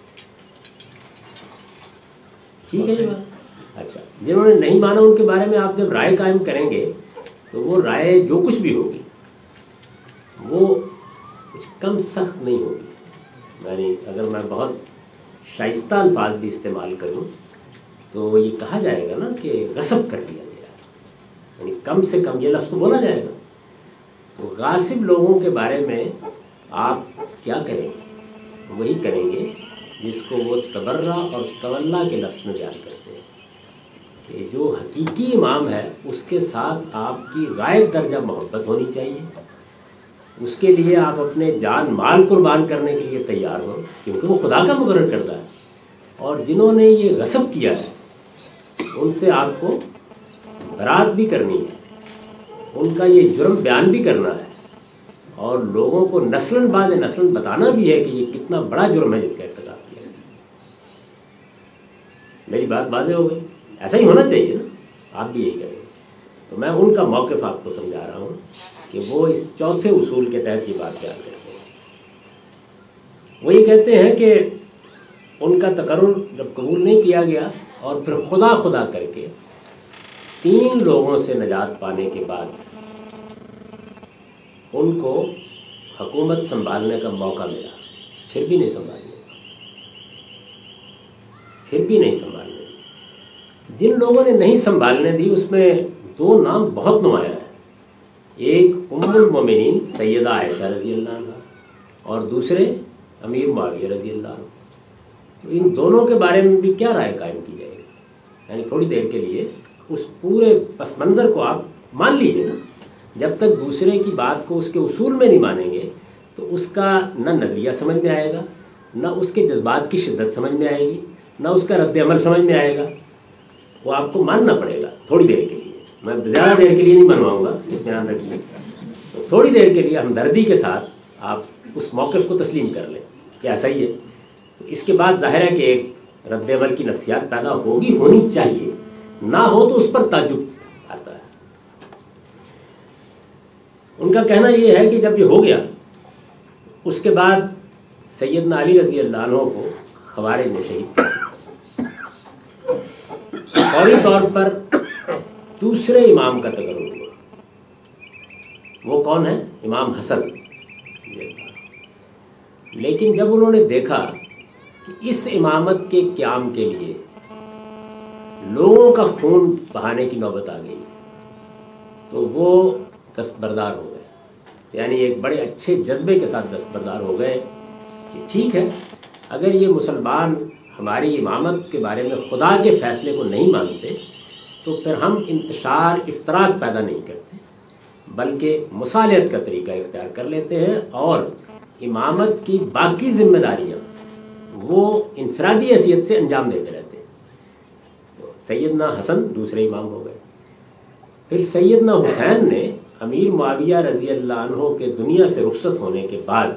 ٹھیک ہے یہ بات؟ اچھا، جنہوں نے نہیں مانا ان کے بارے میں آپ جب رائے قائم کریں گے تو وہ رائے جو کچھ بھی ہوگی وہ کچھ کم سخت نہیں ہوگی۔ یعنی اگر میں بہت شائستہ الفاظ بھی استعمال کروں تو یہ کہا جائے گا نا کہ غصب کر لیا گیا، یعنی کم سے کم یہ لفظ تو بولا جائے گا۔ تو غاصب لوگوں کے بارے میں آپ کیا کریں گے؟ وہی کریں گے جس کو وہ تبرہ اور تولا کے لفظ میں بیان کرتے ہیں کہ جو حقیقی امام ہے اس کے ساتھ آپ کی غائب درجہ محبت ہونی چاہیے، اس کے لیے آپ اپنے جان مال قربان کرنے کے لیے تیار ہوں، کیونکہ وہ خدا کا مقرر کردہ ہے۔ اور جنہوں نے یہ غصب کیا ہے ان سے آپ کو برات بھی کرنی ہے، ان کا یہ جرم بیان بھی کرنا ہے، اور لوگوں کو نسلاً بعد نسلاً بتانا بھی ہے کہ یہ کتنا بڑا جرم ہے جس کا ارتکاب کیا ہے۔ میری بات واضح ہو گئی؟ ایسا ہی ہونا چاہیے نا، آپ بھی یہی کریں۔ تو میں ان کا موقف آپ کو سمجھا رہا ہوں کہ وہ اس چوتھے اصول کے تحت یہ بات بیان کرتے ہیں۔ وہ یہ کہتے ہیں کہ ان کا تقرر جب قبول نہیں کیا گیا اور پھر خدا خدا کر کے تین لوگوں سے نجات پانے کے بعد ان کو حکومت سنبھالنے کا موقع ملا، پھر بھی نہیں سنبھالنے پھر بھی نہیں سنبھالنے جن لوگوں نے نہیں سنبھالنے دی اس میں دو نام بہت نمایاں ہیں، ایک ام المومنین سیدہ عائشہ رضی اللہ عنہ اور دوسرے امیر معاویہ رضی اللہ عنہ۔ تو ان دونوں کے بارے میں بھی کیا رائے قائم کی جائے گی؟ یعنی تھوڑی دیر کے لیے اس پورے پس منظر کو آپ مان لیجئے نا، جب تک دوسرے کی بات کو اس کے اصول میں نہیں مانیں گے تو اس کا نہ نظریہ سمجھ میں آئے گا، نہ اس کے جذبات کی شدت سمجھ میں آئے گی، نہ اس کا رد عمل سمجھ میں آئے گا۔ وہ آپ کو ماننا پڑے گا تھوڑی دیر کے لیے، میں زیادہ دیر کے لیے نہیں منواؤں گا، اطمینان رکھیے۔ تو تھوڑی دیر کے لیے ہمدردی کے ساتھ آپ اس موقف کو تسلیم کر لیں کہ ایسا ہی ہے۔ تو اس کے بعد ظاہر ہے کہ ایک رد عمل کی نفسیات پیدا ہوگی، ہونی چاہیے، نہ ہو تو اس پر تعجب آتا ہے۔ ان کا کہنا یہ ہے کہ جب یہ ہو گیا اس کے بعد سیدنا علی رضی اللہ عنہ کو خوارج نے شہید کیا، فوری طور پر دوسرے امام کا تقرر ہوا، وہ کون ہے؟ امام حسن۔ لیکن جب انہوں نے دیکھا کہ اس امامت کے قیام کے لیے لوگوں کا خون بہانے کی نوبت آ گئی تو وہ دستبردار ہو گئے، یعنی ایک بڑے اچھے جذبے کے ساتھ دستبردار ہو گئے کہ ٹھیک ہے، اگر یہ مسلمان ہماری امامت کے بارے میں خدا کے فیصلے کو نہیں مانتے تو پھر ہم انتشار افتراق پیدا نہیں کرتے بلکہ مصالحت کا طریقہ اختیار کر لیتے ہیں اور امامت کی باقی ذمہ داریاں وہ انفرادی حیثیت سے انجام دیتے رہتے ہیں۔ تو سیدنا حسن دوسرے امام ہو گئے۔ پھر سیدنا حسین نے امیر معاویہ رضی اللہ عنہ کے دنیا سے رخصت ہونے کے بعد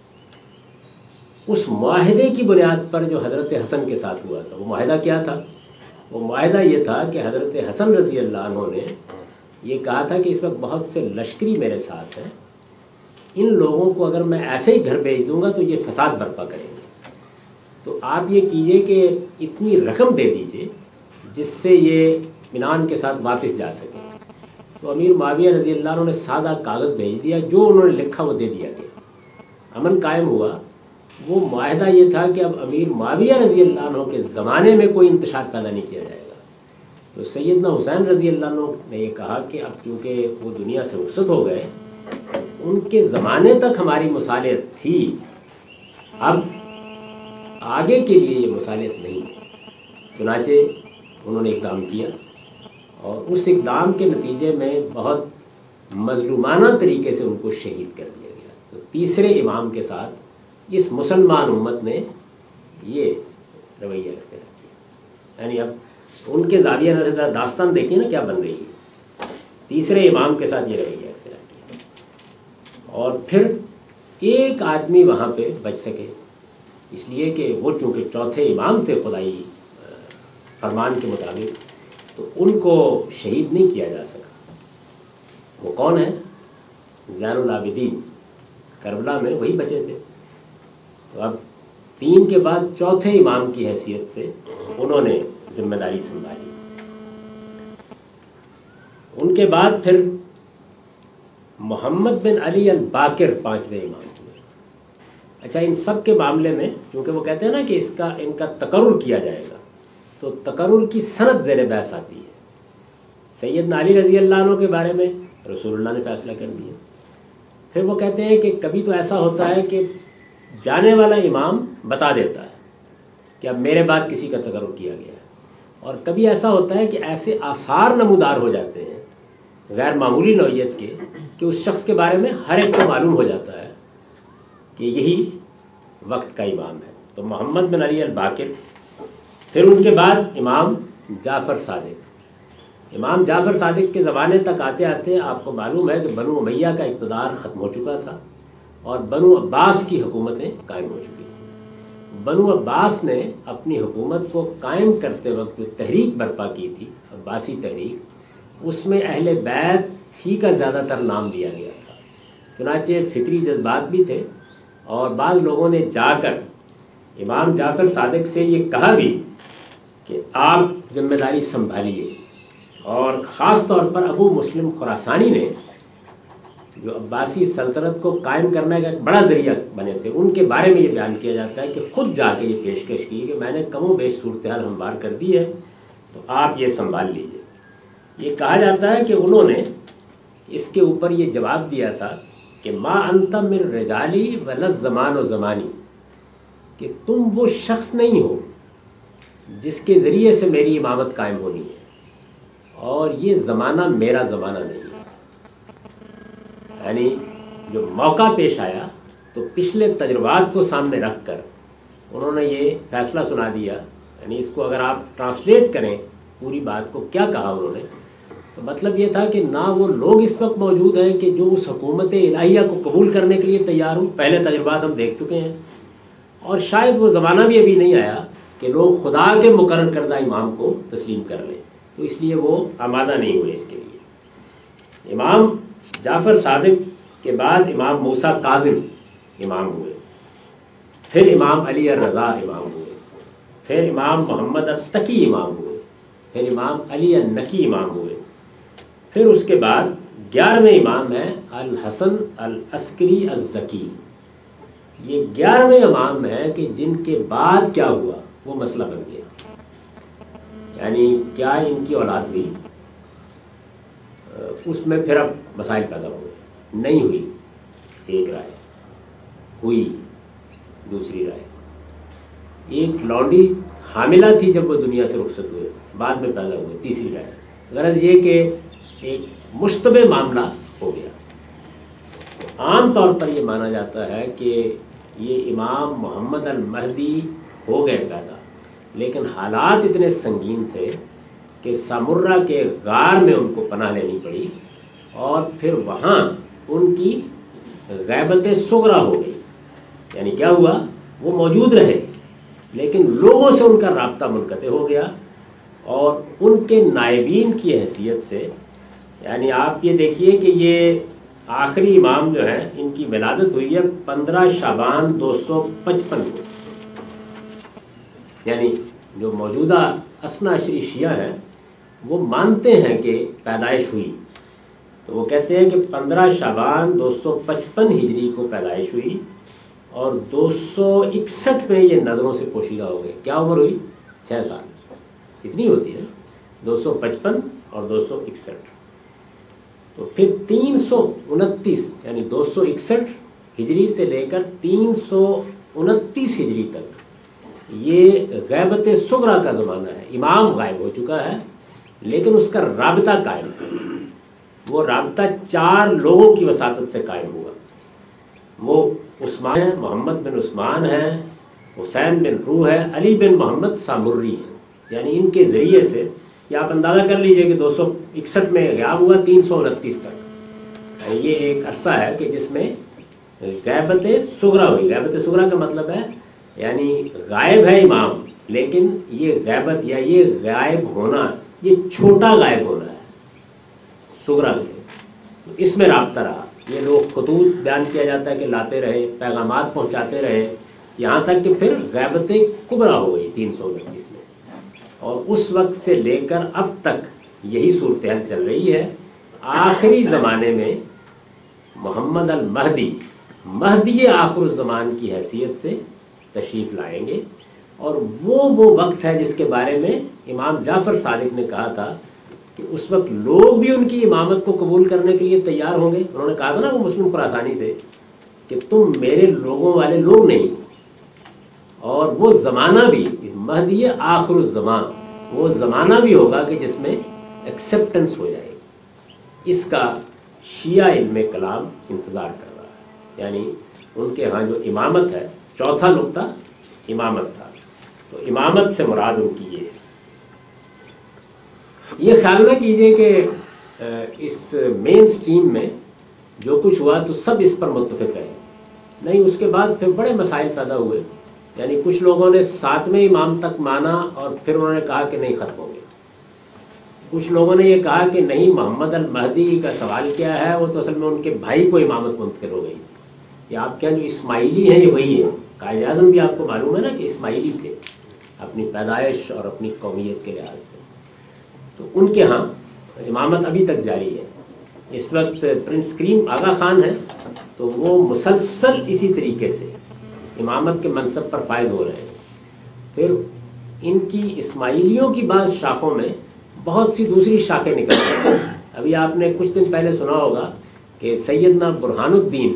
اس معاہدے کی بنیاد پر جو حضرت حسن کے ساتھ ہوا تھا، وہ معاہدہ کیا تھا؟ وہ معاہدہ یہ تھا کہ حضرت حسن رضی اللہ عنہ نے یہ کہا تھا کہ اس وقت بہت سے لشکری میرے ساتھ ہیں، ان لوگوں کو اگر میں ایسے ہی گھر بھیج دوں گا تو یہ فساد برپا کریں گے، تو آپ یہ کیجئے کہ اتنی رقم دے دیجئے جس سے یہ اطمینان کے ساتھ واپس جا سکیں۔ تو امیر معاویہ رضی اللہ عنہ نے سادہ کاغذ بھیج دیا، جو انہوں نے لکھا وہ دے دیا گیا، امن قائم ہوا۔ وہ معاہدہ یہ تھا کہ اب امیر معاویہ رضی اللہ عنہ کے زمانے میں کوئی انتشار پیدا نہیں کیا جائے گا۔ تو سیدنا حسین رضی اللہ عنہ نے یہ کہا کہ اب کیونکہ وہ دنیا سے رخصت ہو گئے، ان کے زمانے تک ہماری مصالحت تھی، اب آگے کے لیے یہ مصالحت نہیں ہے۔ چنانچہ انہوں نے اقدام کیا اور اس اقدام کے نتیجے میں بہت مظلومانہ طریقے سے ان کو شہید کر دیا گیا۔ تو تیسرے امام کے ساتھ اس مسلمان امت نے یہ رویہ اختیار کیا، یعنی اب ان کے زاویہ نظر سے داستان دیکھیے نا کیا بن رہی ہے۔ تیسرے امام کے ساتھ یہ رویہ اختیار کیا، اور پھر ایک آدمی وہاں پہ بچ سکے، اس لیے کہ وہ چونکہ چوتھے امام تھے خدائی فرمان کے مطابق، تو ان کو شہید نہیں کیا جا سکا۔ وہ کون ہے؟ زین العابدین، کربلا میں وہی بچے تھے۔ تو اب تین کے بعد چوتھے امام کی حیثیت سے انہوں نے ذمہ داری سنبھالی۔ ان کے بعد پھر محمد بن علی الباقر پانچویں امام ہوئے۔ اچھا، ان سب کے معاملے میں چونکہ وہ کہتے ہیں نا کہ اس کا ان کا تقرر کیا جائے گا، تو تقرر کی سند زیر بحث آتی ہے۔ سیدنا علی رضی اللہ عنہ کے بارے میں رسول اللہ نے فیصلہ کر دیا۔ پھر وہ کہتے ہیں کہ کبھی تو ایسا ہوتا ہے کہ جانے والا امام بتا دیتا ہے کہ اب میرے بعد کسی کا تقرر کیا گیا ہے، اور کبھی ایسا ہوتا ہے کہ ایسے آثار نمودار ہو جاتے ہیں غیر معمولی نوعیت کے کہ اس شخص کے بارے میں ہر ایک کو معلوم ہو جاتا ہے کہ یہی وقت کا امام ہے۔ تو محمد بن علی الباقر، پھر ان کے بعد امام جعفر صادق۔ امام جعفر صادق کے زمانے تک آتے آتے آپ کو معلوم ہے کہ بنو امیہ کا اقتدار ختم ہو چکا تھا اور بنو عباس کی حکومتیں قائم ہو چکی تھیں۔ بنو عباس نے اپنی حکومت کو قائم کرتے وقت جو تحریک برپا کی تھی، عباسی تحریک، اس میں اہل بیت ہی کا زیادہ تر نام لیا گیا تھا۔ چنانچہ فطری جذبات بھی تھے، اور بعض لوگوں نے جا کر امام جعفر صادق سے یہ کہا بھی کہ آپ ذمہ داری سنبھالیے، اور خاص طور پر ابو مسلم خراسانی نے جو عباسی سلطنت کو قائم کرنے کا ایک بڑا ذریعہ بنے تھے، ان کے بارے میں یہ بیان کیا جاتا ہے کہ خود جا کے یہ پیشکش کی کہ میں نے کم و بیش صورتحال ہموار کر دی ہے، تو آپ یہ سنبھال لیجئے۔ یہ کہا جاتا ہے کہ انہوں نے اس کے اوپر یہ جواب دیا تھا کہ ما انت من رجالی ولا الزمان و زمانی، کہ تم وہ شخص نہیں ہو جس کے ذریعے سے میری امامت قائم ہونی ہے، اور یہ زمانہ میرا زمانہ نہیں ہے۔ یعنی جو موقع پیش آیا تو پچھلے تجربات کو سامنے رکھ کر انہوں نے یہ فیصلہ سنا دیا۔ یعنی اس کو اگر آپ ٹرانسلیٹ کریں پوری بات کو، کیا کہا انہوں نے، تو مطلب یہ تھا کہ نہ وہ لوگ اس وقت موجود ہیں کہ جو اس حکومت الہیہ کو قبول کرنے کے لیے تیار ہوں، پہلے تجربات ہم دیکھ چکے ہیں، اور شاید وہ زمانہ بھی ابھی نہیں آیا کہ لوگ خدا کے مقرر کردہ امام کو تسلیم کر لیں، تو اس لیے وہ آمادہ نہیں ہوئے اس کے لیے۔ امام جعفر صادق کے بعد امام موسیٰ کاظم امام ہوئے، پھر امام علی الرضا امام ہوئے، پھر امام محمد التقی امام ہوئے، پھر امام علی النقی امام ہوئے، پھر اس کے بعد گیارہویں امام ہیں الحسن العسکری الزکی۔ یہ گیارہویں امام ہیں کہ جن کے بعد کیا ہوا وہ مسئلہ بن گیا، یعنی کیا ان کی اولاد ہوئی، اس میں پھر اب مسائل پیدا ہوئے۔ نہیں ہوئی ایک رائے، ہوئی دوسری رائے۔ ایک لونڈی حاملہ تھی جب وہ دنیا سے رخصت ہوئے، بعد میں پیدا ہوئے، تیسری رائے۔ غرض یہ کہ ایک مشتبہ معاملہ ہو گیا۔ عام طور پر یہ مانا جاتا ہے کہ یہ امام محمد المہدی ہو گئے پیدا، لیکن حالات اتنے سنگین تھے کہ سامرہ کے غار میں ان کو پناہ لینی پڑی، اور پھر وہاں ان کی غیبت صغریٰ ہو گئی۔ یعنی کیا ہوا، وہ موجود رہے لیکن لوگوں سے ان کا رابطہ منقطع ہو گیا، اور ان کے نائبین کی حیثیت سے، یعنی آپ یہ دیکھیے کہ یہ آخری امام جو ہیں ان کی ولادت ہوئی ہے پندرہ شعبان دو سو پچپن کو، یعنی جو موجودہ اثنا عشری شیعہ ہیں وہ مانتے ہیں کہ پیدائش ہوئی، تو وہ کہتے ہیں کہ پندرہ شعبان دو سو پچپن ہجری کو پیدائش ہوئی، اور دو سو اکسٹھ میں یہ نظروں سے پوشیدہ ہو گئے۔ کیا عمر ہوئی؟ چھ سال، اتنی ہوتی ہے، دو سو پچپن اور دو سو اکسٹھ، تو پھر تین سو انتیس یعنی دو سو اکسٹھ ہجری سے لے کر تین سو انتیس ہجری تک یہ غیبت صغریٰ کا زمانہ ہے۔ امام غائب ہو چکا ہے لیکن اس کا رابطہ قائم ہے۔ وہ رابطہ چار لوگوں کی وساطت سے قائم ہوا۔ وہ عثمان ہے، محمد بن عثمان ہے، حسین بن روح ہے، علی بن محمد سامری ہے، یعنی ان کے ذریعے سے یہ آپ اندازہ کر لیجئے کہ دو سو اکسٹھ میں غائب ہوا تین سو انتیس تک، یہ ایک عرصہ ہے کہ جس میں غیبت صغریٰ ہوئی۔ غیبت صغریٰ کا مطلب ہے یعنی غائب ہے امام لیکن یہ غیبت یا یہ غائب ہونا یہ چھوٹا غائب ہونا ہے، صغریٰ کے اس میں رابطہ رہا۔ یہ لوگ خطوط بیان کیا جاتا ہے کہ لاتے رہے، پیغامات پہنچاتے رہے، یہاں تک کہ پھر غیبت کبریٰ ہو گئی تین سو انتیس میں، اور اس وقت سے لے کر اب تک یہی صورتحال چل رہی ہے۔ آخری زمانے میں محمد المہدی مہدی آخر الزمان کی حیثیت سے تشریف لائیں گے، اور وہ وہ وقت ہے جس کے بارے میں امام جعفر صادق نے کہا تھا کہ اس وقت لوگ بھی ان کی امامت کو قبول کرنے کے لیے تیار ہوں گے۔ انہوں نے کہا تھا نا وہ مسلم خراسانی سے کہ تم میرے لوگوں والے لوگ نہیں، اور وہ زمانہ بھی مہدی آخر الزمان، وہ زمانہ بھی ہوگا کہ جس میں ایکسیپٹنس ہو جائے گی۔ اس کا شیعہ علم کلام انتظار کر رہا ہے، یعنی ان کے ہاں جو امامت ہے، چوتھا نقطہ امامت تھا، تو امامت سے مراد ان کی یہ ہے۔ یہ خیال نہ کیجئے کہ اس مین سٹریم میں جو کچھ ہوا تو سب اس پر متفق ہے، نہیں، اس کے بعد پھر بڑے مسائل پیدا ہوئے، یعنی کچھ لوگوں نے ساتویں امام تک مانا اور پھر انہوں نے کہا کہ نہیں، ختم ہو گیا۔ کچھ لوگوں نے یہ کہا کہ نہیں، محمد المہدی کا سوال کیا ہے، وہ تو اصل میں ان کے بھائی کو امامت منتقل ہو گئی تھی۔ یہ آپ کے جو اسماعیلی ہیں یہ وہی ہے، قائد اعظم بھی آپ کو معلوم ہے نا کہ اسماعیلی تھے اپنی پیدائش اور اپنی قومیت کے لحاظ سے، تو ان کے ہاں امامت ابھی تک جاری ہے۔ اس وقت پرنس کریم آغا خان ہیں تو وہ مسلسل اسی طریقے سے امامت کے منصب پر فائز ہو رہے ہیں۔ پھر ان کی اسماعیلیوں کی بعض شاخوں میں بہت سی دوسری شاخیں نکل رہی ہیں۔ ابھی آپ نے کچھ دن پہلے سنا ہوگا کہ سیدنا برہان الدین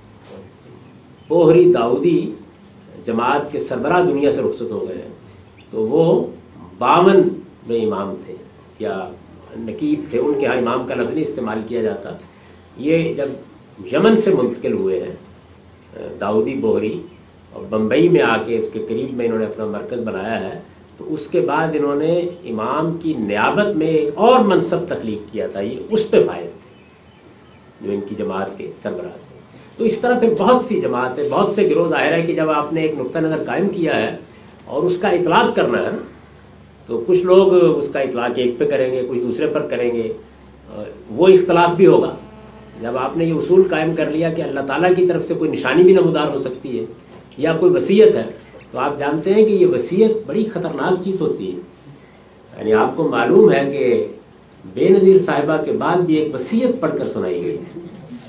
بوہری داؤدی جماعت کے سربراہ دنیا سے رخصت ہو گئے ہیں، تو وہ باون میں امام تھے یا نقیب تھے، ان کے ہاں امام کا لفظ نہیں استعمال کیا جاتا۔ یہ جب یمن سے منتقل ہوئے ہیں داؤدی بوہری، اور بمبئی میں آ کے اس کے قریب میں انہوں نے اپنا مرکز بنایا ہے، تو اس کے بعد انہوں نے امام کی نیابت میں ایک اور منصب تخلیق کیا تھا، یہ اس پہ فائز تھے جو ان کی جماعت کے سربراہ تھے۔ تو اس طرح پھر بہت سی جماعتیں، بہت سے گروہ، ظاہر ہے کہ جب آپ نے ایک نقطہ نظر قائم کیا ہے اور اس کا اطلاق کرنا ہے نا، تو کچھ لوگ اس کا اطلاق ایک پہ کریں گے، کچھ دوسرے پر کریں گے، وہ اختلاف بھی ہوگا، جب آپ نے یہ اصول قائم کر لیا کہ اللہ تعالیٰ کی طرف سے کوئی نشانی بھی نمودار ہو سکتی ہے یا کوئی وصیت ہے، تو آپ جانتے ہیں کہ یہ وصیت بڑی خطرناک چیز ہوتی ہے. یعنی آپ کو معلوم ہے کہ بے نظیر صاحبہ کے بعد بھی ایک وصیت پڑھ کر سنائی گئی تھی،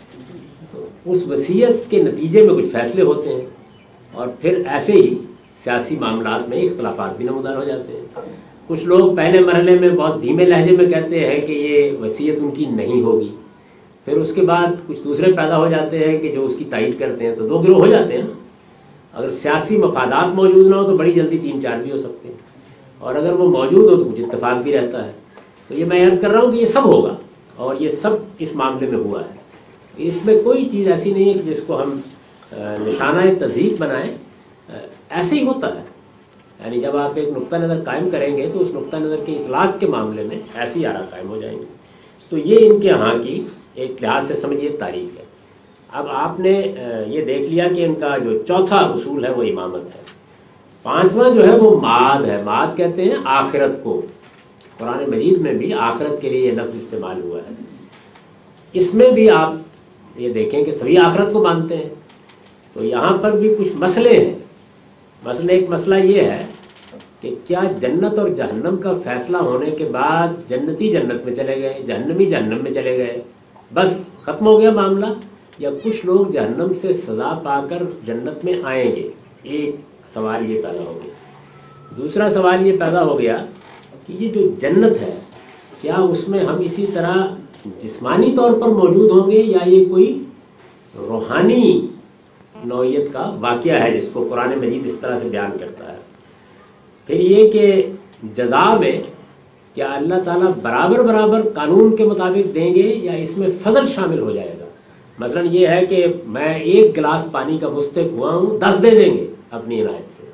تو اس وصیت کے نتیجے میں کچھ فیصلے ہوتے ہیں اور پھر ایسے ہی سیاسی معاملات میں اختلافات بھی نمودار ہو جاتے ہیں. کچھ لوگ پہلے مرحلے میں بہت دھیمے لہجے میں کہتے ہیں کہ یہ وصیت ان کی نہیں ہوگی، پھر اس کے بعد کچھ دوسرے پیدا ہو جاتے ہیں کہ جو اس کی تائید کرتے ہیں، تو دو گروہ ہو جاتے ہیں. اگر سیاسی مفادات موجود نہ ہو تو بڑی جلدی تین چار بھی ہو سکتے ہیں، اور اگر وہ موجود ہو تو کچھ اتفاق بھی رہتا ہے. تو یہ میں عرض کر رہا ہوں کہ یہ سب ہوگا اور یہ سب اس معاملے میں ہوا ہے. اس میں کوئی چیز ایسی نہیں ہے کہ جس کو ہم نشانہ تضحیک بنائیں، ایسے ہی ہوتا ہے. یعنی جب آپ ایک نقطہ نظر قائم کریں گے تو اس نقطہ نظر کے اطلاق کے معاملے میں ایسی آرا قائم ہو جائیں گے. تو یہ ان کے ہاں کی ایک لحاظ سے سمجھیے تاریخ ہے. اب آپ نے یہ دیکھ لیا کہ ان کا جو چوتھا اصول ہے وہ امامت ہے. پانچواں جو ہے وہ معاد ہے. معاد کہتے ہیں آخرت کو. قرآن مجید میں بھی آخرت کے لیے یہ لفظ استعمال ہوا ہے. اس میں بھی آپ یہ دیکھیں کہ سبھی آخرت کو مانتے ہیں، تو یہاں پر بھی کچھ مسئلے ہیں. مثلا ایک مسئلہ یہ ہے کہ کیا جنت اور جہنم کا فیصلہ ہونے کے بعد جنتی جنت میں چلے گئے، جہنمی جہنم میں چلے گئے، بس ختم ہو گیا معاملہ، یا کچھ لوگ جہنم سے سزا پا کر جنت میں آئیں گے. ایک سوال یہ پیدا ہو گیا. دوسرا سوال یہ پیدا ہو گیا کہ یہ جو جنت ہے کیا اس میں ہم اسی طرح جسمانی طور پر موجود ہوں گے یا یہ کوئی روحانی نوعیت کا واقعہ ہے جس کو قرآن مجید اس طرح سے بیان کرتا ہے. پھر یہ کہ جزا میں کیا اللہ تعالیٰ برابر برابر قانون کے مطابق دیں گے یا اس میں فضل شامل ہو جائے گا. مثلا یہ ہے کہ میں ایک گلاس پانی کا مستحق ہوا ہوں، دس دے دیں گے اپنی عنایت سے.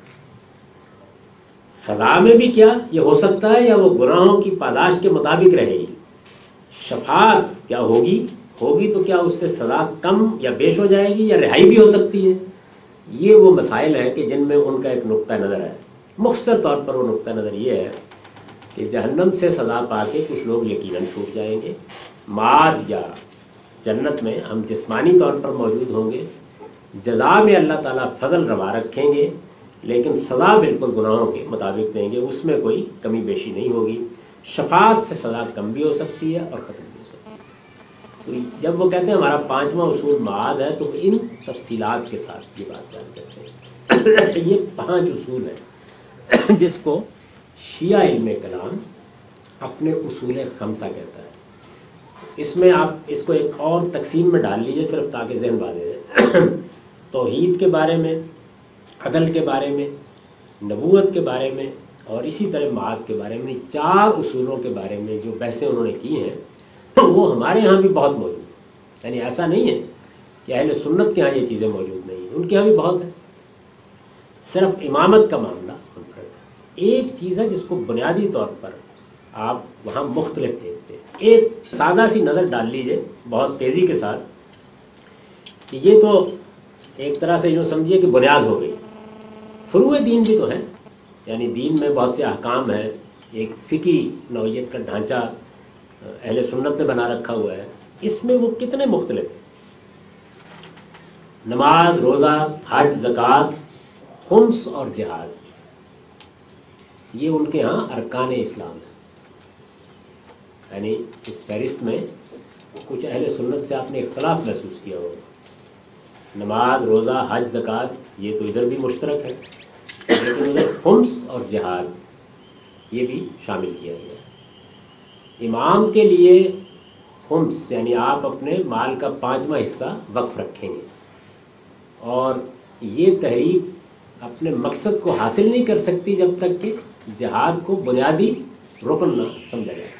سزا میں بھی کیا یہ ہو سکتا ہے یا وہ گناہوں کی پاداش کے مطابق رہے گی. شفاعت کیا ہوگی ہوگی تو کیا اس سے سزا کم یا بیش ہو جائے گی یا رہائی بھی ہو سکتی ہے. یہ وہ مسائل ہیں کہ جن میں ان کا ایک نقطہ نظر ہے. مختصر طور پر وہ نقطہ نظر یہ ہے کہ جہنم سے سزا پا کے کچھ لوگ یقیناً چھوٹ جائیں گے. معاد یا جنت میں ہم جسمانی طور پر موجود ہوں گے. جزا میں اللہ تعالیٰ فضل روا رکھیں گے لیکن سزا بالکل گناہوں کے مطابق دیں گے، اس میں کوئی کمی بیشی نہیں ہوگی. شفاعت سے سزا کم بھی ہو سکتی ہے اور ختم بھی ہو سکتی ہے. تو جب وہ کہتے ہیں ہمارا پانچواں اصول معاد ہے تو ان تفصیلات کے ساتھ یہ بات بیان کرتے ہیں. یہ پانچ اصول ہیں جس کو شیعہ علم کلام اپنے اصول خمسہ کہتا ہے. اس میں آپ اس کو ایک اور تقسیم میں ڈال لیجئے صرف تاکہ ذہن واضح ہے. توحید کے بارے میں، عدل کے بارے میں، نبوت کے بارے میں اور اسی طرح معاد کے بارے میں، چار اصولوں کے بارے میں جو بحثیں انہوں نے کی ہیں وہ ہمارے ہاں بھی بہت موجود ہیں. یعنی ایسا نہیں ہے کہ اہل سنت کے ہاں یہ چیزیں موجود نہیں ہیں، ان کے ہاں بھی بہت ہیں. صرف امامت کا معاملہ ایک چیز ہے جس کو بنیادی طور پر آپ وہاں مختلف دیکھتے ہیں. ایک سادہ سی نظر ڈال لیجئے بہت تیزی کے ساتھ کہ یہ تو ایک طرح سے یوں سمجھیے کہ بنیاد ہو گئی. فروع دین بھی تو ہیں، یعنی دین میں بہت سے احکام ہیں. ایک فقہی نوعیت کا ڈھانچہ اہل سنت نے بنا رکھا ہوا ہے. اس میں وہ کتنے مختلف ہیں. نماز، روزہ، حج، زکوٰۃ، خمس اور جہاد، یہ ان کے ہاں ارکان اسلام ہے. یعنی اس فہرست میں کچھ اہل سنت سے آپ نے اختلاف محسوس کیا ہوگا. نماز، روزہ، حج، زکوٰۃ یہ تو ادھر بھی مشترک ہے، لیکن ادھر خمس اور جہاد یہ بھی شامل کیا گیا ہے. امام کے لیے خمس یعنی آپ اپنے مال کا پانچواں حصہ وقف رکھیں گے، اور یہ تحریک اپنے مقصد کو حاصل نہیں کر سکتی جب تک کہ جہاد کو بنیادی رکن نہ سمجھا جائے.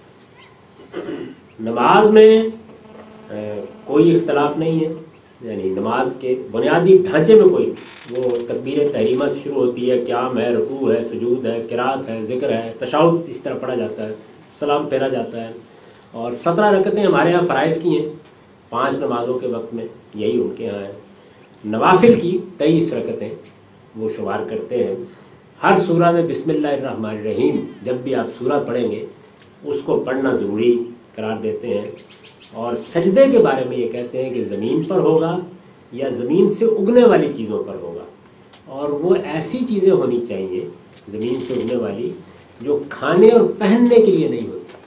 نماز میں کوئی اختلاف نہیں ہے، یعنی نماز کے بنیادی ڈھانچے میں کوئی، وہ تکبیر تحریمہ سے شروع ہوتی ہے، قیام ہے، رکوع ہے، سجود ہے، قرات ہے، ذکر ہے، تشہد اس طرح پڑھا جاتا ہے، سلام پھیرا جاتا ہے. اور سترہ رکعتیں ہمارے ہاں فرائض کی ہیں پانچ نمازوں کے وقت میں، یہی ان کے ہاں ہے. نوافل کی تیئیس رکعتیں وہ شمار کرتے ہیں. ہر سورہ میں بسم اللہ الرحمن الرحیم جب بھی آپ سورہ پڑھیں گے اس کو پڑھنا ضروری قرار دیتے ہیں. اور سجدے کے بارے میں یہ کہتے ہیں کہ زمین پر ہوگا یا زمین سے اگنے والی چیزوں پر ہوگا، اور وہ ایسی چیزیں ہونی چاہیے زمین سے اگنے والی جو کھانے اور پہننے کے لیے نہیں ہوتی۔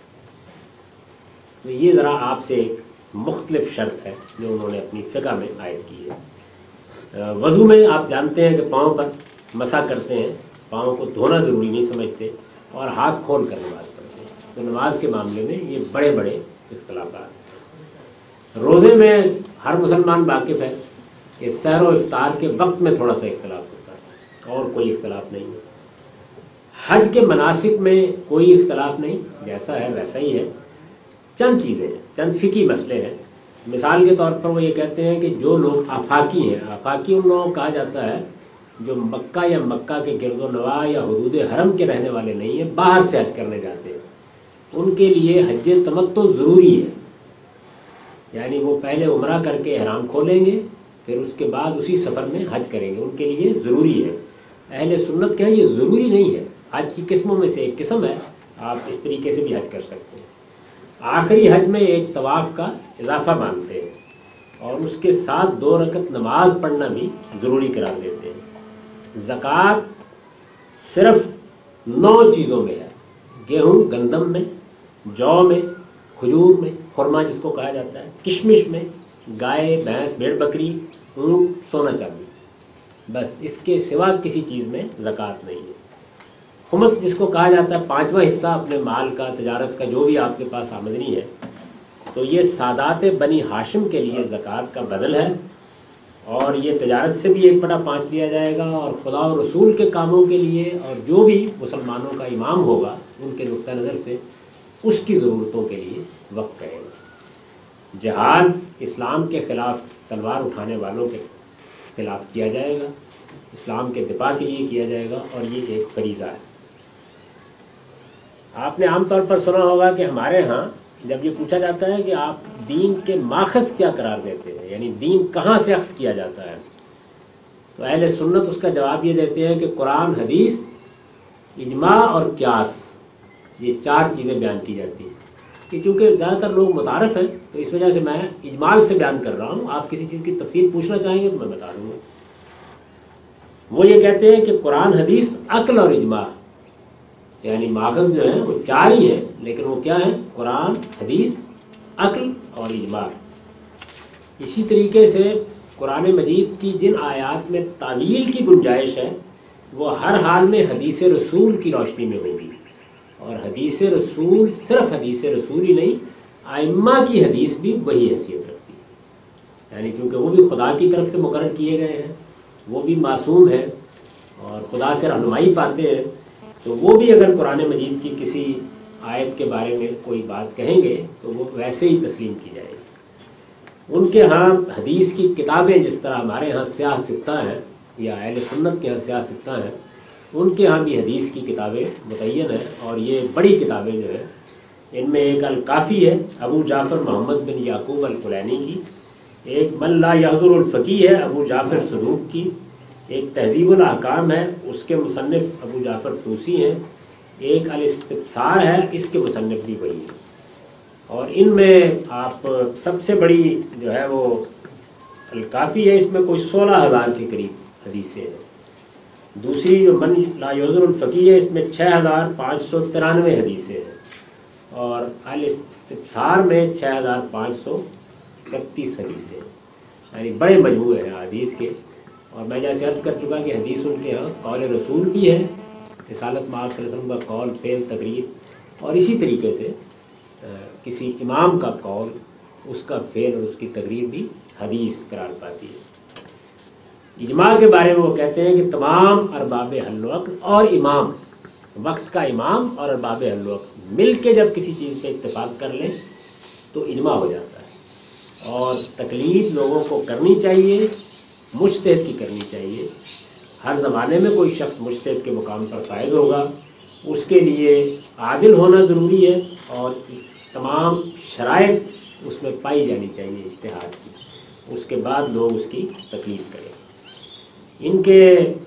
تو یہ ذرا آپ سے ایک مختلف شرط ہے جو انہوں نے اپنی فقہ میں عائد کی ہے۔ وضو میں آپ جانتے ہیں کہ پاؤں پر مسح کرتے ہیں، پاؤں کو دھونا ضروری نہیں سمجھتے، اور ہاتھ کھول کر نماز پڑھتے ہیں۔ تو نماز کے معاملے میں یہ بڑے بڑے اختلافات۔ روزے میں ہر مسلمان واقف ہے کہ سحر و افطار کے وقت میں تھوڑا سا اختلاف ہوتا ہے، اور کوئی اختلاف نہیں ہے۔ حج کے مناسک میں کوئی اختلاف نہیں، جیسا ہے ویسا ہی ہے۔ چند چیزیں ہیں، چند فقہی مسئلے ہیں۔ مثال کے طور پر وہ یہ کہتے ہیں کہ جو لوگ آفاقی ہیں، آفاقی ان لوگوں کو کہا جاتا ہے جو مکہ یا مکہ کے گرد و نواح یا حدود حرم کے رہنے والے نہیں ہیں، باہر سے حج کرنے جاتے ہیں، ان کے لیے حج تمتع ضروری ہے۔ یعنی وہ پہلے عمرہ کر کے احرام کھولیں گے، پھر اس کے بعد اسی سفر میں حج کریں گے، ان کے لیے ضروری ہے۔ اہل سنت کہیں یہ ضروری نہیں ہے، حج کی قسموں میں سے ایک قسم ہے، آپ اس طریقے سے بھی حج کر سکتے ہیں۔ آخری حج میں ایک طواف کا اضافہ مانتے ہیں، اور اس کے ساتھ دو رکعت نماز پڑھنا بھی ضروری قرار دیتے ہیں۔ زکوٰۃ صرف نو چیزوں میں ہے، گیہوں گندم میں، جو میں، کھجور میں، خرما جس کو کہا جاتا ہے، کشمش میں، گائے بھینس بھیڑ بکری، اونٹ، سونا چاندی، بس اس کے سوا کسی چیز میں زکوٰۃ نہیں ہے۔ خمس جس کو کہا جاتا ہے پانچواں حصہ اپنے مال کا، تجارت کا، جو بھی آپ کے پاس آمدنی ہے، تو یہ سادات بنی ہاشم کے لیے زکوٰۃ کا بدل ہے، اور یہ تجارت سے بھی ایک بٹا پانچ لیا جائے گا، اور خدا و رسول کے کاموں کے لیے اور جو بھی مسلمانوں کا امام ہوگا ان کے نقطہ نظر سے اس کی ضرورتوں کے لیے وقف کرے گا۔ جہاد اسلام کے خلاف تلوار اٹھانے والوں کے خلاف کیا جائے گا، اسلام کے دفاع کے لیے کیا جائے گا، اور یہ ایک فریضہ ہے۔ آپ نے عام طور پر سنا ہوگا کہ ہمارے ہاں جب یہ پوچھا جاتا ہے کہ آپ دین کے ماخذ کیا قرار دیتے ہیں، یعنی دین کہاں سے اخذ کیا جاتا ہے، تو اہل سنت اس کا جواب یہ دیتے ہیں کہ قرآن، حدیث، اجماع اور قیاس، یہ چار چیزیں بیان کی جاتی ہیں۔ کہ کیونکہ زیادہ تر لوگ متعارف ہیں تو اس وجہ سے میں اجمال سے بیان کر رہا ہوں، آپ کسی چیز کی تفصیل پوچھنا چاہیں گے تو میں بتا دوں گا۔ وہ یہ کہتے ہیں کہ قرآن، حدیث، عقل اور اجماع، یعنی ماخذ جو ہے وہ چار ہی ہیں، لیکن وہ کیا ہیں؟ قرآن، حدیث، عقل اور اجماع۔ اسی طریقے سے قرآن مجید کی جن آیات میں تعویل کی گنجائش ہے وہ ہر حال میں حدیث رسول کی روشنی میں ہوگی، اور حدیث رسول صرف حدیث رسول ہی نہیں، ائمہ کی حدیث بھی وہی حیثیت رکھتی ہے، یعنی کیونکہ وہ بھی خدا کی طرف سے مقرر کیے گئے ہیں، وہ بھی معصوم ہیں اور خدا سے رہنمائی پاتے ہیں، تو وہ بھی اگر قرآن مجید کی کسی آیت کے بارے میں کوئی بات کہیں گے تو وہ ویسے ہی تسلیم کی جائے گی۔ ان کے ہاں حدیث کی کتابیں جس طرح ہمارے ہاں سیاہ ستہ ہیں یا اہل سنت کے ہاں سیاہ ستہ ہیں، ان کے ہاں بھی حدیث کی کتابیں متعین ہیں، اور یہ بڑی کتابیں جو ہیں ان میں ایک الکافی ہے ابو جعفر محمد بن یعقوب الکلینی کی، ایک من لا یحضر الفقیہ ہے ابو جعفر صدوق کی، ایک تہذیب الاحکام ہے اس کے مصنف ابو جعفر طوسی ہیں، ایک الاستبصار ہے اس کے مصنف بھی وہی ہیں، اور ان میں آپ سب سے بڑی جو ہے وہ الکافی ہے، اس میں کوئی سولہ ہزار کے قریب حدیثیں ہیں۔ دوسری جو من لا یحضر الفقیہ ہے اس میں چھ ہزار پانچ سو ترانوے حدیثیں ہیں، اور الاستبصار میں چھ ہزار پانچ سو اکتیس حدیثیں ہیں، یعنی بڑے مجموعے ہیں حدیث کے۔ اور میں جیسے عرض کر چکا کہ حدیث ان کے ہاں قول رسول بھی ہے، رسالت میں آپ صلی اللہ علیہ وسلم کا قول، فعل، تقریر، اور اسی طریقے سے کسی امام کا قول، اس کا فعل اور اس کی تقریر بھی حدیث قرار پاتی ہے۔ اجماع کے بارے میں وہ کہتے ہیں کہ تمام ارباب حل و عقد اور امام، وقت کا امام اور ارباب حل و عقد مل کے جب کسی چیز پہ اتفاق کر لیں تو اجماع ہو جاتا ہے، اور تقلید لوگوں کو کرنی چاہیے، مجتہد کی کرنی چاہیے۔ ہر زمانے میں کوئی شخص مجتہد کے مقام پر فائز ہوگا، اس کے لیے عادل ہونا ضروری ہے، اور تمام شرائط اس میں پائی جانی چاہیے اجتہاد کی، اس کے بعد لوگ اس کی تقلید کریں۔ ان کے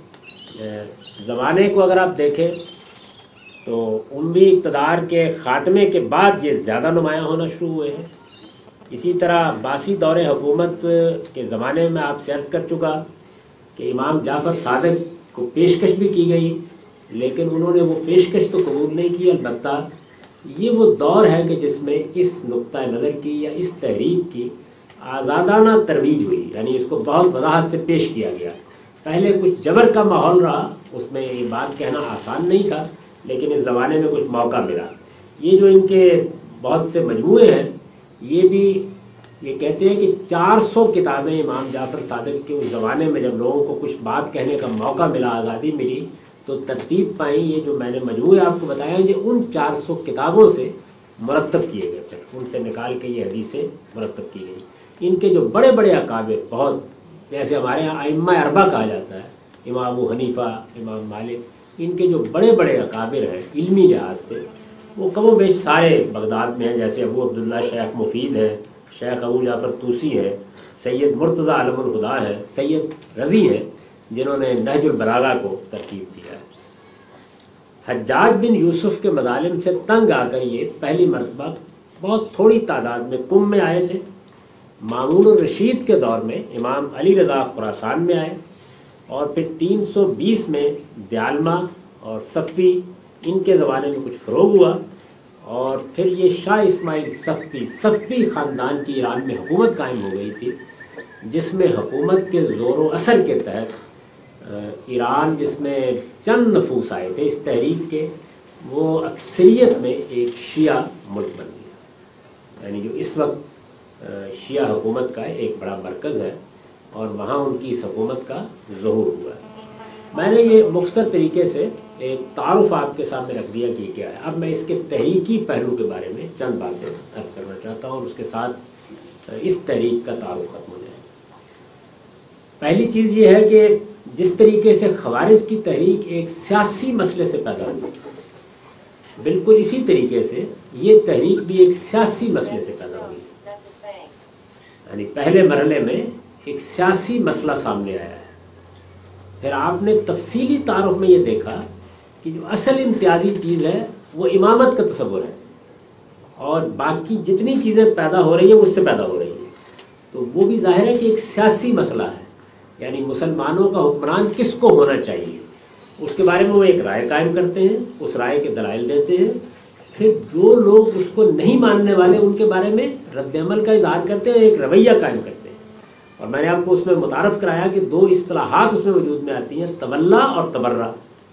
زمانے کو اگر آپ دیکھیں تو اموی اقتدار کے خاتمے کے بعد یہ زیادہ نمایاں ہونا شروع ہوئے ہیں، اسی طرح باسی دور حکومت کے زمانے میں آپ سے عرض کر چکا کہ امام جعفر صادق کو پیشکش بھی کی گئی، لیکن انہوں نے وہ پیشکش تو قبول نہیں کی۔ البتہ یہ وہ دور ہے کہ جس میں اس نقطہ نظر کی یا اس تحریک کی آزادانہ ترویج ہوئی، یعنی اس کو بہت وضاحت سے پیش کیا گیا۔ پہلے کچھ جبر کا ماحول رہا، اس میں یہ بات کہنا آسان نہیں تھا، لیکن اس زمانے میں کچھ موقع ملا۔ یہ جو ان کے بہت سے مجموعے ہیں، یہ بھی یہ کہتے ہیں کہ چار سو کتابیں امام جعفر صادق کے اس زمانے میں جب لوگوں کو کچھ بات کہنے کا موقع ملا، آزادی ملی، تو ترتیب پائیں۔ یہ جو میں نے مجموعے آپ کو بتایا یہ ان چار سو کتابوں سے مرتب کیے گئے، پھر ان سے نکال کے یہ حدیثیں مرتب کی گئی۔ ان کے جو بڑے بڑے اکابر، بہت جیسے ہمارے یہاں ائمہ اربعہ کہا جاتا ہے، امام ابو حنیفہ، امام مالک، ان کے جو بڑے بڑے اکابر ہیں علمی لحاظ سے، وہ کم و بیش سارے بغداد میں ہیں۔ جیسے ابو عبداللہ شیخ مفید ہے، شیخ ابو جعفر طوسی ہے، سید مرتضیٰ علم الہدا ہے، سید رضی ہے، جنہوں نے نہج البلاغہ کو ترتیب دیا ہے۔ حجاج بن یوسف کے مظالم سے تنگ آ کر یہ پہلی مرتبہ بہت تھوڑی تعداد میں قم میں آئے تھے۔ مامون الرشید کے دور میں امام علی رضا خراسان میں آئے، اور پھر تین سو بیس میں دیالمہ اور صفی، ان کے زمانے میں کچھ فروغ ہوا، اور پھر یہ شاہ اسماعیل صفی صفی خاندان کی ایران میں حکومت قائم ہو گئی تھی، جس میں حکومت کے زور و اثر کے تحت ایران، جس میں چند نفوس آئے تھے اس تحریک کے، وہ اکثریت میں ایک شیعہ ملک بن گیا، یعنی جو اس وقت شیعہ حکومت کا ایک بڑا مرکز ہے، اور وہاں ان کی اس حکومت کا ظہور ہوا ہے۔ میں نے یہ مختصر طریقے سے ایک تعارف آپ کے سامنے رکھ دیا کہ کیا ہے۔ اب میں اس کے تحریکی پہلو کے بارے میں چند باتیں عرض کرنا چاہتا ہوں، اور اس کے ساتھ اس تحریک کا تعارف ختم ہو جائے۔ پہلی چیز یہ ہے کہ جس طریقے سے خوارج کی تحریک ایک سیاسی مسئلے سے پیدا ہوئی، بالکل اسی طریقے سے یہ تحریک بھی ایک سیاسی مسئلے سے پیدا ہوئی، یعنی پہلے مرحلے میں ایک سیاسی مسئلہ سامنے آیا ہے۔ پھر آپ نے تفصیلی تعارف میں یہ دیکھا کہ جو اصل امتیازی چیز ہے وہ امامت کا تصور ہے، اور باقی جتنی چیزیں پیدا ہو رہی ہیں اس سے پیدا ہو رہی ہیں، تو وہ بھی ظاہر ہے کہ ایک سیاسی مسئلہ ہے، یعنی مسلمانوں کا حکمران کس کو ہونا چاہیے، اس کے بارے میں وہ ایک رائے قائم کرتے ہیں، اس رائے کے دلائل دیتے ہیں، پھر جو لوگ اس کو نہیں ماننے والے ان کے بارے میں رد عمل کا اظہار کرتے ہیں، ایک رویہ قائم کرتے ہیں۔ اور میں نے آپ کو اس میں متعارف کرایا کہ دو اصطلاحات اس میں وجود میں آتی ہیں، تولا اور تبرہ،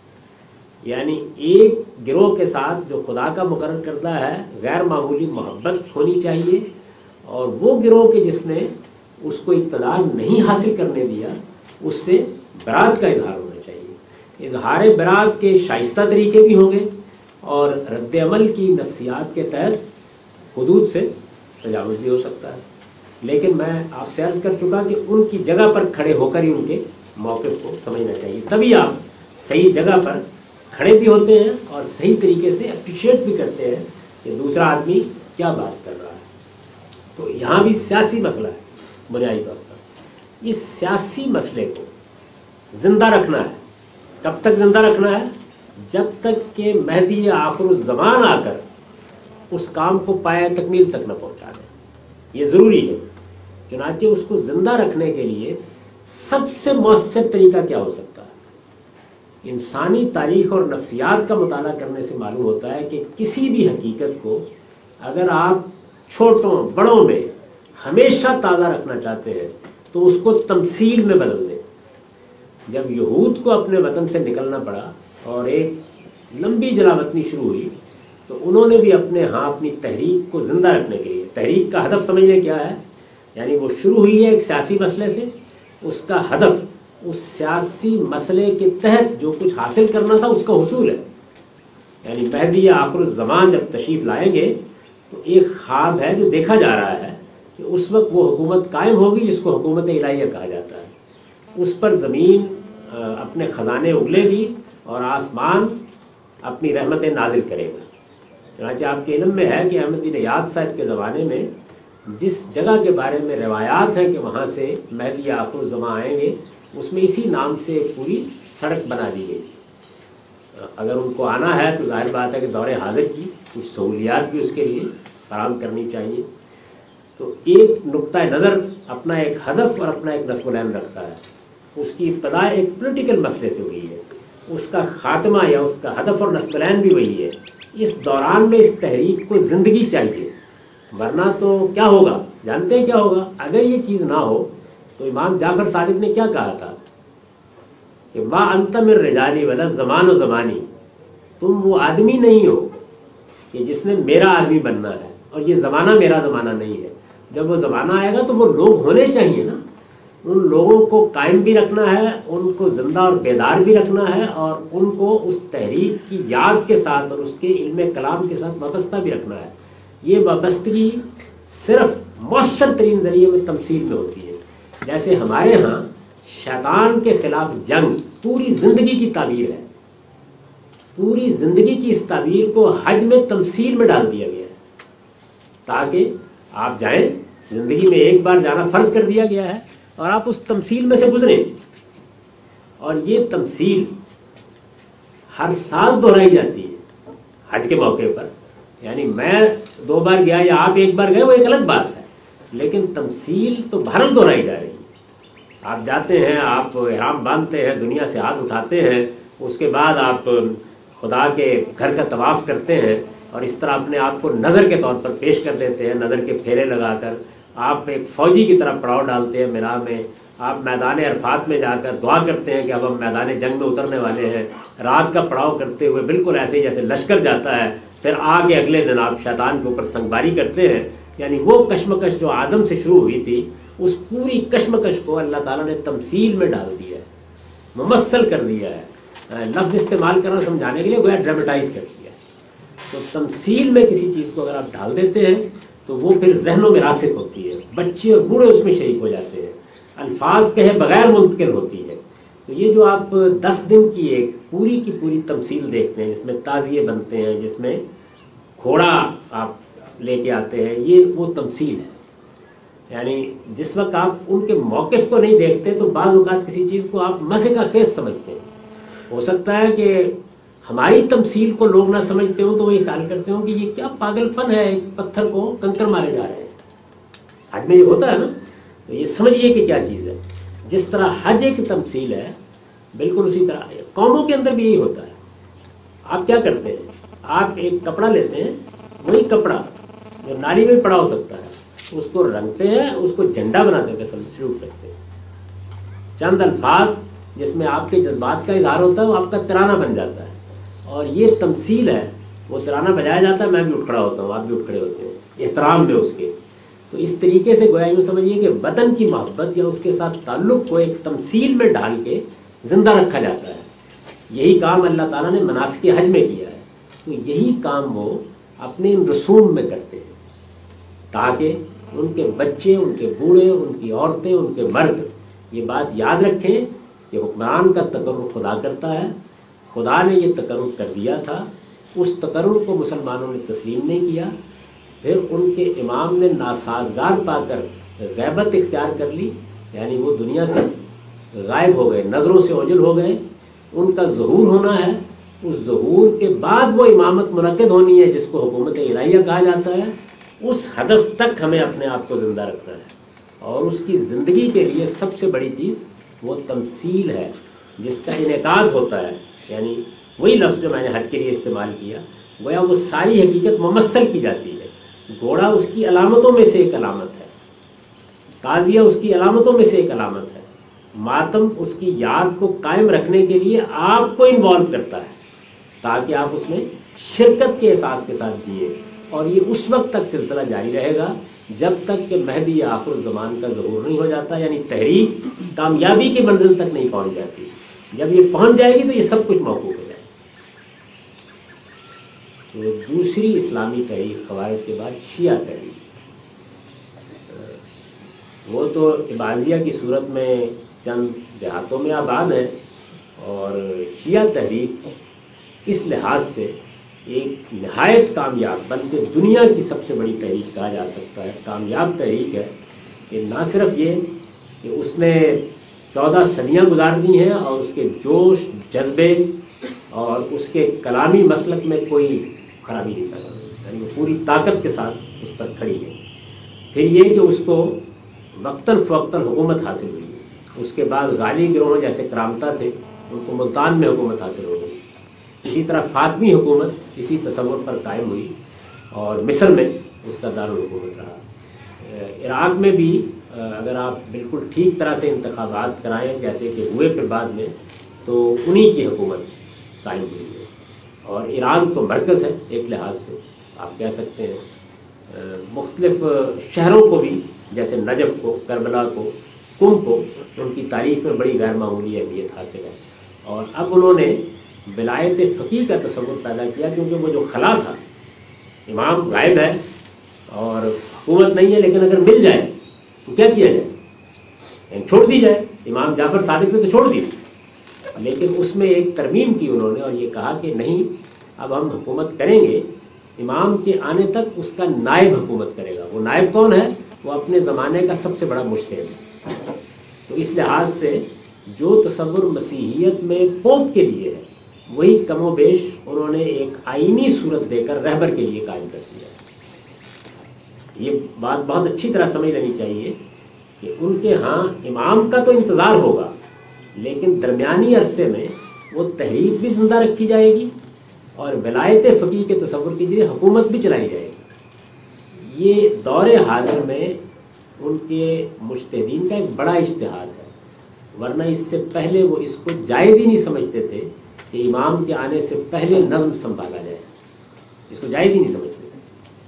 یعنی ایک گروہ کے ساتھ جو خدا کا مقرر کردہ ہے غیر معمولی محبت ہونی چاہیے، اور وہ گروہ کے جس نے اس کو اقتدار نہیں حاصل کرنے دیا اس سے برات کا اظہار ہونا چاہیے۔ اظہار برات کے شائستہ طریقے بھی ہوں گے، اور رد عمل کی نفسیات کے تحت حدود سے تجاوز بھی ہو سکتا ہے، لیکن میں آپ سے عرض کر چکا کہ ان کی جگہ پر کھڑے ہو کر ہی ان کے موقف کو سمجھنا چاہیے، تبھی آپ صحیح جگہ پر کھڑے بھی ہوتے ہیں اور صحیح طریقے سے اپریشیٹ بھی کرتے ہیں کہ دوسرا آدمی کیا بات کر رہا ہے۔ تو یہاں بھی سیاسی مسئلہ ہے بنیادی طور پر۔ اس سیاسی مسئلے کو زندہ رکھنا ہے، کب تک زندہ رکھنا ہے؟ جب تک کہ مہدی آخر الزمان آ کر اس کام کو پایہ تکمیل تک نہ پہنچا دیں، یہ ضروری ہے۔ چنانچہ اس کو زندہ رکھنے کے لیے سب سے مؤثر طریقہ کیا ہو سکتا ہے؟ انسانی تاریخ اور نفسیات کا مطالعہ کرنے سے معلوم ہوتا ہے کہ کسی بھی حقیقت کو اگر آپ چھوٹوں بڑوں میں ہمیشہ تازہ رکھنا چاہتے ہیں تو اس کو تمثیل میں بدل دیں۔ جب یہود کو اپنے وطن سے نکلنا پڑا اور ایک لمبی جلا وطنی شروع ہوئی، تو انہوں نے بھی اپنے ہاں اپنی تحریک کو زندہ رکھنے کے لیے، تحریک کا ہدف سمجھنے کیا ہے، یعنی وہ شروع ہوئی ہے ایک سیاسی مسئلے سے، اس کا ہدف اس سیاسی مسئلے کے تحت جو کچھ حاصل کرنا تھا اس کا حصول ہے۔ یعنی مہدی آخر الزمان جب تشریف لائیں گے تو ایک خواب ہے جو دیکھا جا رہا ہے کہ اس وقت وہ حکومت قائم ہوگی جس کو حکومت الہیہ کہا جاتا ہے، اس پر زمین اپنے خزانے اگلے گی اور آسمان اپنی رحمتیں نازل کرے گا۔ چنانچہ آپ کے علم میں ہے کہ احمد بن یاد صاحب کے زمانے میں جس جگہ کے بارے میں روایات ہیں کہ وہاں سے مہدی آخر الزمان آئیں گے، اس میں اسی نام سے ایک پوری سڑک بنا دی گئی تھی۔ اگر ان کو آنا ہے تو ظاہر بات ہے کہ دور حاضر کی کچھ سہولیات بھی اس کے لیے فراہم کرنی چاہیے۔ تو ایک نقطۂ نظر اپنا ایک ہدف اور اپنا ایک نصب العین رکھتا ہے. اس کی ابتدا ایک پولیٹیکل مسئلے سے ہوئی ہے, اس کا خاتمہ یا اس کا ہدف اور نصب العین بھی وہی ہے. اس دوران میں اس تحریک کو زندگی چاہیے, ورنہ تو کیا ہوگا, جانتے ہیں کیا ہوگا؟ اگر یہ چیز نہ ہو تو امام جعفر صادق نے کیا کہا تھا کہ ما انت من رجالی ولا زمان و زمانی, تم وہ آدمی نہیں ہو کہ جس نے میرا آدمی بننا ہے, اور یہ زمانہ میرا زمانہ نہیں ہے. جب وہ زمانہ آئے گا تو وہ لوگ ہونے چاہیے نا, ان لوگوں کو قائم بھی رکھنا ہے, ان کو زندہ اور بیدار بھی رکھنا ہے, اور ان کو اس تحریک کی یاد کے ساتھ اور اس کے علم کلام کے ساتھ وابستہ بھی رکھنا ہے. یہ وابستگی صرف مؤثر ترین ذریعے میں تمثیل میں ہوتی ہے. جیسے ہمارے ہاں شیطان کے خلاف جنگ پوری زندگی کی تعبیر ہے, پوری زندگی کی اس تعبیر کو حج میں تمثیل میں ڈال دیا گیا ہے, تاکہ آپ جائیں, زندگی میں ایک بار جانا فرض کر دیا گیا ہے, اور آپ اس تمثیل میں سے گزریں. اور یہ تمثیل ہر سال دہرائی جاتی ہے حج کے موقع پر. یعنی میں دو بار گیا یا آپ ایک بار گئے وہ ایک الگ بات ہے, لیکن تمثیل تو بھرل دہرائی جا رہی ہے. آپ جاتے ہیں, آپ احرام باندھتے ہیں, دنیا سے ہاتھ اٹھاتے ہیں, اس کے بعد آپ خدا کے گھر کا طواف کرتے ہیں, اور اس طرح اپنے آپ کو نظر کے طور پر پیش کر دیتے ہیں, نظر کے پھیرے لگا کر. آپ ایک فوجی کی طرح پڑاؤ ڈالتے ہیں مینا میں. آپ میدان عرفات میں جا کر دعا کرتے ہیں کہ اب ہم میدان جنگ میں اترنے والے ہیں, رات کا پڑاؤ کرتے ہوئے بالکل ایسے ہی جیسے لشکر جاتا ہے. پھر آگے اگلے دن آپ شیطان کے اوپر سنگباری کرتے ہیں. یعنی وہ کشمکش جو آدم سے شروع ہوئی تھی, اس پوری کشمکش کو اللہ تعالیٰ نے تمثیل میں ڈال دیا ہے, ممثل کر دیا ہے. لفظ استعمال کرنا سمجھانے کے لیے گویا ڈرامٹائز کر دیا ہے. تو تمثیل میں کسی چیز کو اگر آپ ڈال دیتے ہیں تو وہ پھر ذہنوں میں راسخ ہوتی ہے, بچے اور بوڑھے اس میں شریک ہو جاتے ہیں, الفاظ کہے بغیر منتقل ہوتی ہے. تو یہ جو آپ دس دن کی ایک پوری کی پوری تمثیل دیکھتے ہیں, جس میں تعزیے بنتے ہیں, جس میں گھوڑا آپ لے کے آتے ہیں, یہ وہ تمثیل ہے. یعنی جس وقت آپ ان کے موقف کو نہیں دیکھتے تو بعض اوقات کسی چیز کو آپ مزے کا خیز سمجھتے ہیں. ہو سکتا ہے کہ ہماری تمثیل کو لوگ نہ سمجھتے ہوں تو وہ یہ خیال کرتے ہوں کہ یہ کیا پاگل پن ہے, ایک پتھر کو کنکر مارے جا رہے ہیں. حج میں یہ ہوتا ہے نا, تو یہ سمجھیے کہ کیا چیز ہے. جس طرح حج ایک تمثیل ہے, بالکل اسی طرح قوموں کے اندر بھی یہی ہوتا ہے. آپ کیا کرتے ہیں, آپ ایک کپڑا لیتے ہیں, وہی کپڑا جو نالی میں پڑا ہو سکتا ہے اس کو رنگتے ہیں, اس کو جھنڈا بناتے ہیں, سلوٹ کرتے ہیں. چند الفاظ جس میں آپ کے جذبات کا اظہار ہوتا ہے وہ آپ کا ترانہ بن جاتا ہے, اور یہ تمثیل ہے. وہ ترانہ بجایا جاتا ہے, میں بھی اٹھ کھڑا ہوتا ہوں, آپ بھی اٹھ کھڑے ہوتے ہیں احترام میں اس کے. تو اس طریقے سے گویا یوں سمجھیے کہ وطن کی محبت یا اس کے ساتھ تعلق کو ایک تمثیل میں ڈال کے زندہ رکھا جاتا ہے. یہی کام اللہ تعالیٰ نے مناسک حج میں کیا ہے. تو یہی کام وہ اپنے ان رسوم میں کرتے ہیں, تاکہ ان کے بچے, ان کے بوڑھے, ان کی عورتیں, ان کے مرد یہ بات یاد رکھیں کہ حکمران کا تقرر خدا کرتا ہے. خدا نے یہ تقرر کر دیا تھا, اس تقرر کو مسلمانوں نے تسلیم نہیں کیا. پھر ان کے امام نے ناسازگار پا کر غیبت اختیار کر لی, یعنی وہ دنیا سے غائب ہو گئے, نظروں سے اوجھل ہو گئے. ان کا ظہور ہونا ہے, اس ظہور کے بعد وہ امامت منعقد ہونی ہے جس کو حکومت الہیہ کہا جاتا ہے. اس ہدف تک ہمیں اپنے آپ کو زندہ رکھنا ہے, اور اس کی زندگی کے لیے سب سے بڑی چیز وہ تمثیل ہے جس کا انعقاد ہوتا ہے. یعنی وہی لفظ جو میں نے حج کے لیے استعمال کیا, گویا وہ ساری حقیقت ممثل کی جاتی ہے. گھوڑا اس کی علامتوں میں سے ایک علامت ہے, تعزیہ اس کی علامتوں میں سے ایک علامت ہے, ماتم اس کی یاد کو قائم رکھنے کے لیے آپ کو انوالو کرتا ہے تاکہ آپ اس میں شرکت کے احساس کے ساتھ جیے. اور یہ اس وقت تک سلسلہ جاری رہے گا جب تک کہ مہدی یا آخر الزمان کا ظہور نہیں ہو جاتا, یعنی تحریک کامیابی کی منزل تک نہیں پہنچ جاتی. جب یہ پہنچ جائے گی تو یہ سب کچھ موقوف ہو جائے گا. تو دوسری اسلامی تحریک خوارج کے بعد شیعہ تحریک, وہ تو عباضیہ کی صورت میں چند دیہاتوں میں آباد ہے, اور شیعہ تحریک اس لحاظ سے ایک نہایت کامیاب, بلکہ دنیا کی سب سے بڑی تحریک کہا جا سکتا ہے, کامیاب تحریک ہے. کہ نہ صرف یہ کہ اس نے چودہ صدیاں گزار دی ہیں اور اس کے جوش, جذبے اور اس کے کلامی مسلک میں کوئی خرابی نہیں پیدا ہوئی, یعنی وہ پوری طاقت کے ساتھ اس پر کھڑی ہے. پھر یہ کہ اس کو وقتاً فوقتاً حکومت حاصل ہوئی، اس کے بعد غالی گروہ جیسے کرامتا تھے ان کو ملتان میں حکومت حاصل ہو گئی، اسی طرح فاطمی حکومت اسی تصور پر قائم ہوئی اور مصر میں اس کا دارالحکومت رہا۔ عراق میں بھی اگر آپ بالکل ٹھیک طرح سے انتخابات کرائیں جیسے کہ ہوئے پھر بعد میں، تو انہی کی حکومت قائم ہوئی ہے، اور ایران تو مرکز ہے ایک لحاظ سے آپ کہہ سکتے ہیں۔ مختلف شہروں کو بھی جیسے نجف کو، کربلا کو، کم کو ان کی تاریخ میں بڑی غیر معمولی اہمیت حاصل ہے، اور اب انہوں نے ولایت فقیہ کا تصور پیدا کیا، کیونکہ وہ جو خلا تھا، امام غائب ہے اور حکومت نہیں ہے، لیکن اگر مل جائے تو کیا کیا جائے، یعنی چھوڑ دی جائے۔ امام جعفر صادق نے تو چھوڑ دی، لیکن اس میں ایک ترمیم کی انہوں نے اور یہ کہا کہ نہیں، اب ہم حکومت کریں گے، امام کے آنے تک اس کا نائب حکومت کرے گا۔ وہ نائب کون ہے؟ وہ اپنے زمانے کا سب سے بڑا مجتہد ہے۔ تو اس لحاظ سے جو تصور مسیحیت میں پوپ کے لیے ہے وہی کم و بیش انہوں نے ایک آئینی صورت دے کر رہبر کے لیے قائم کر دیا۔ یہ بات بہت اچھی طرح سمجھ لینی چاہیے کہ ان کے ہاں امام کا تو انتظار ہوگا، لیکن درمیانی عرصے میں وہ تحریک بھی زندہ رکھی جائے گی اور ولایت فقیہ کے تصور کے ذریعے حکومت بھی چلائی جائے گی۔ یہ دور حاضر میں ان کے مجتہدین کا ایک بڑا اجتہاد ہے، ورنہ اس سے پہلے وہ اس کو جائز ہی نہیں سمجھتے تھے کہ امام کے آنے سے پہلے نظم سنبھالا جائے، اس کو جائز ہی نہیں سمجھتے تھے۔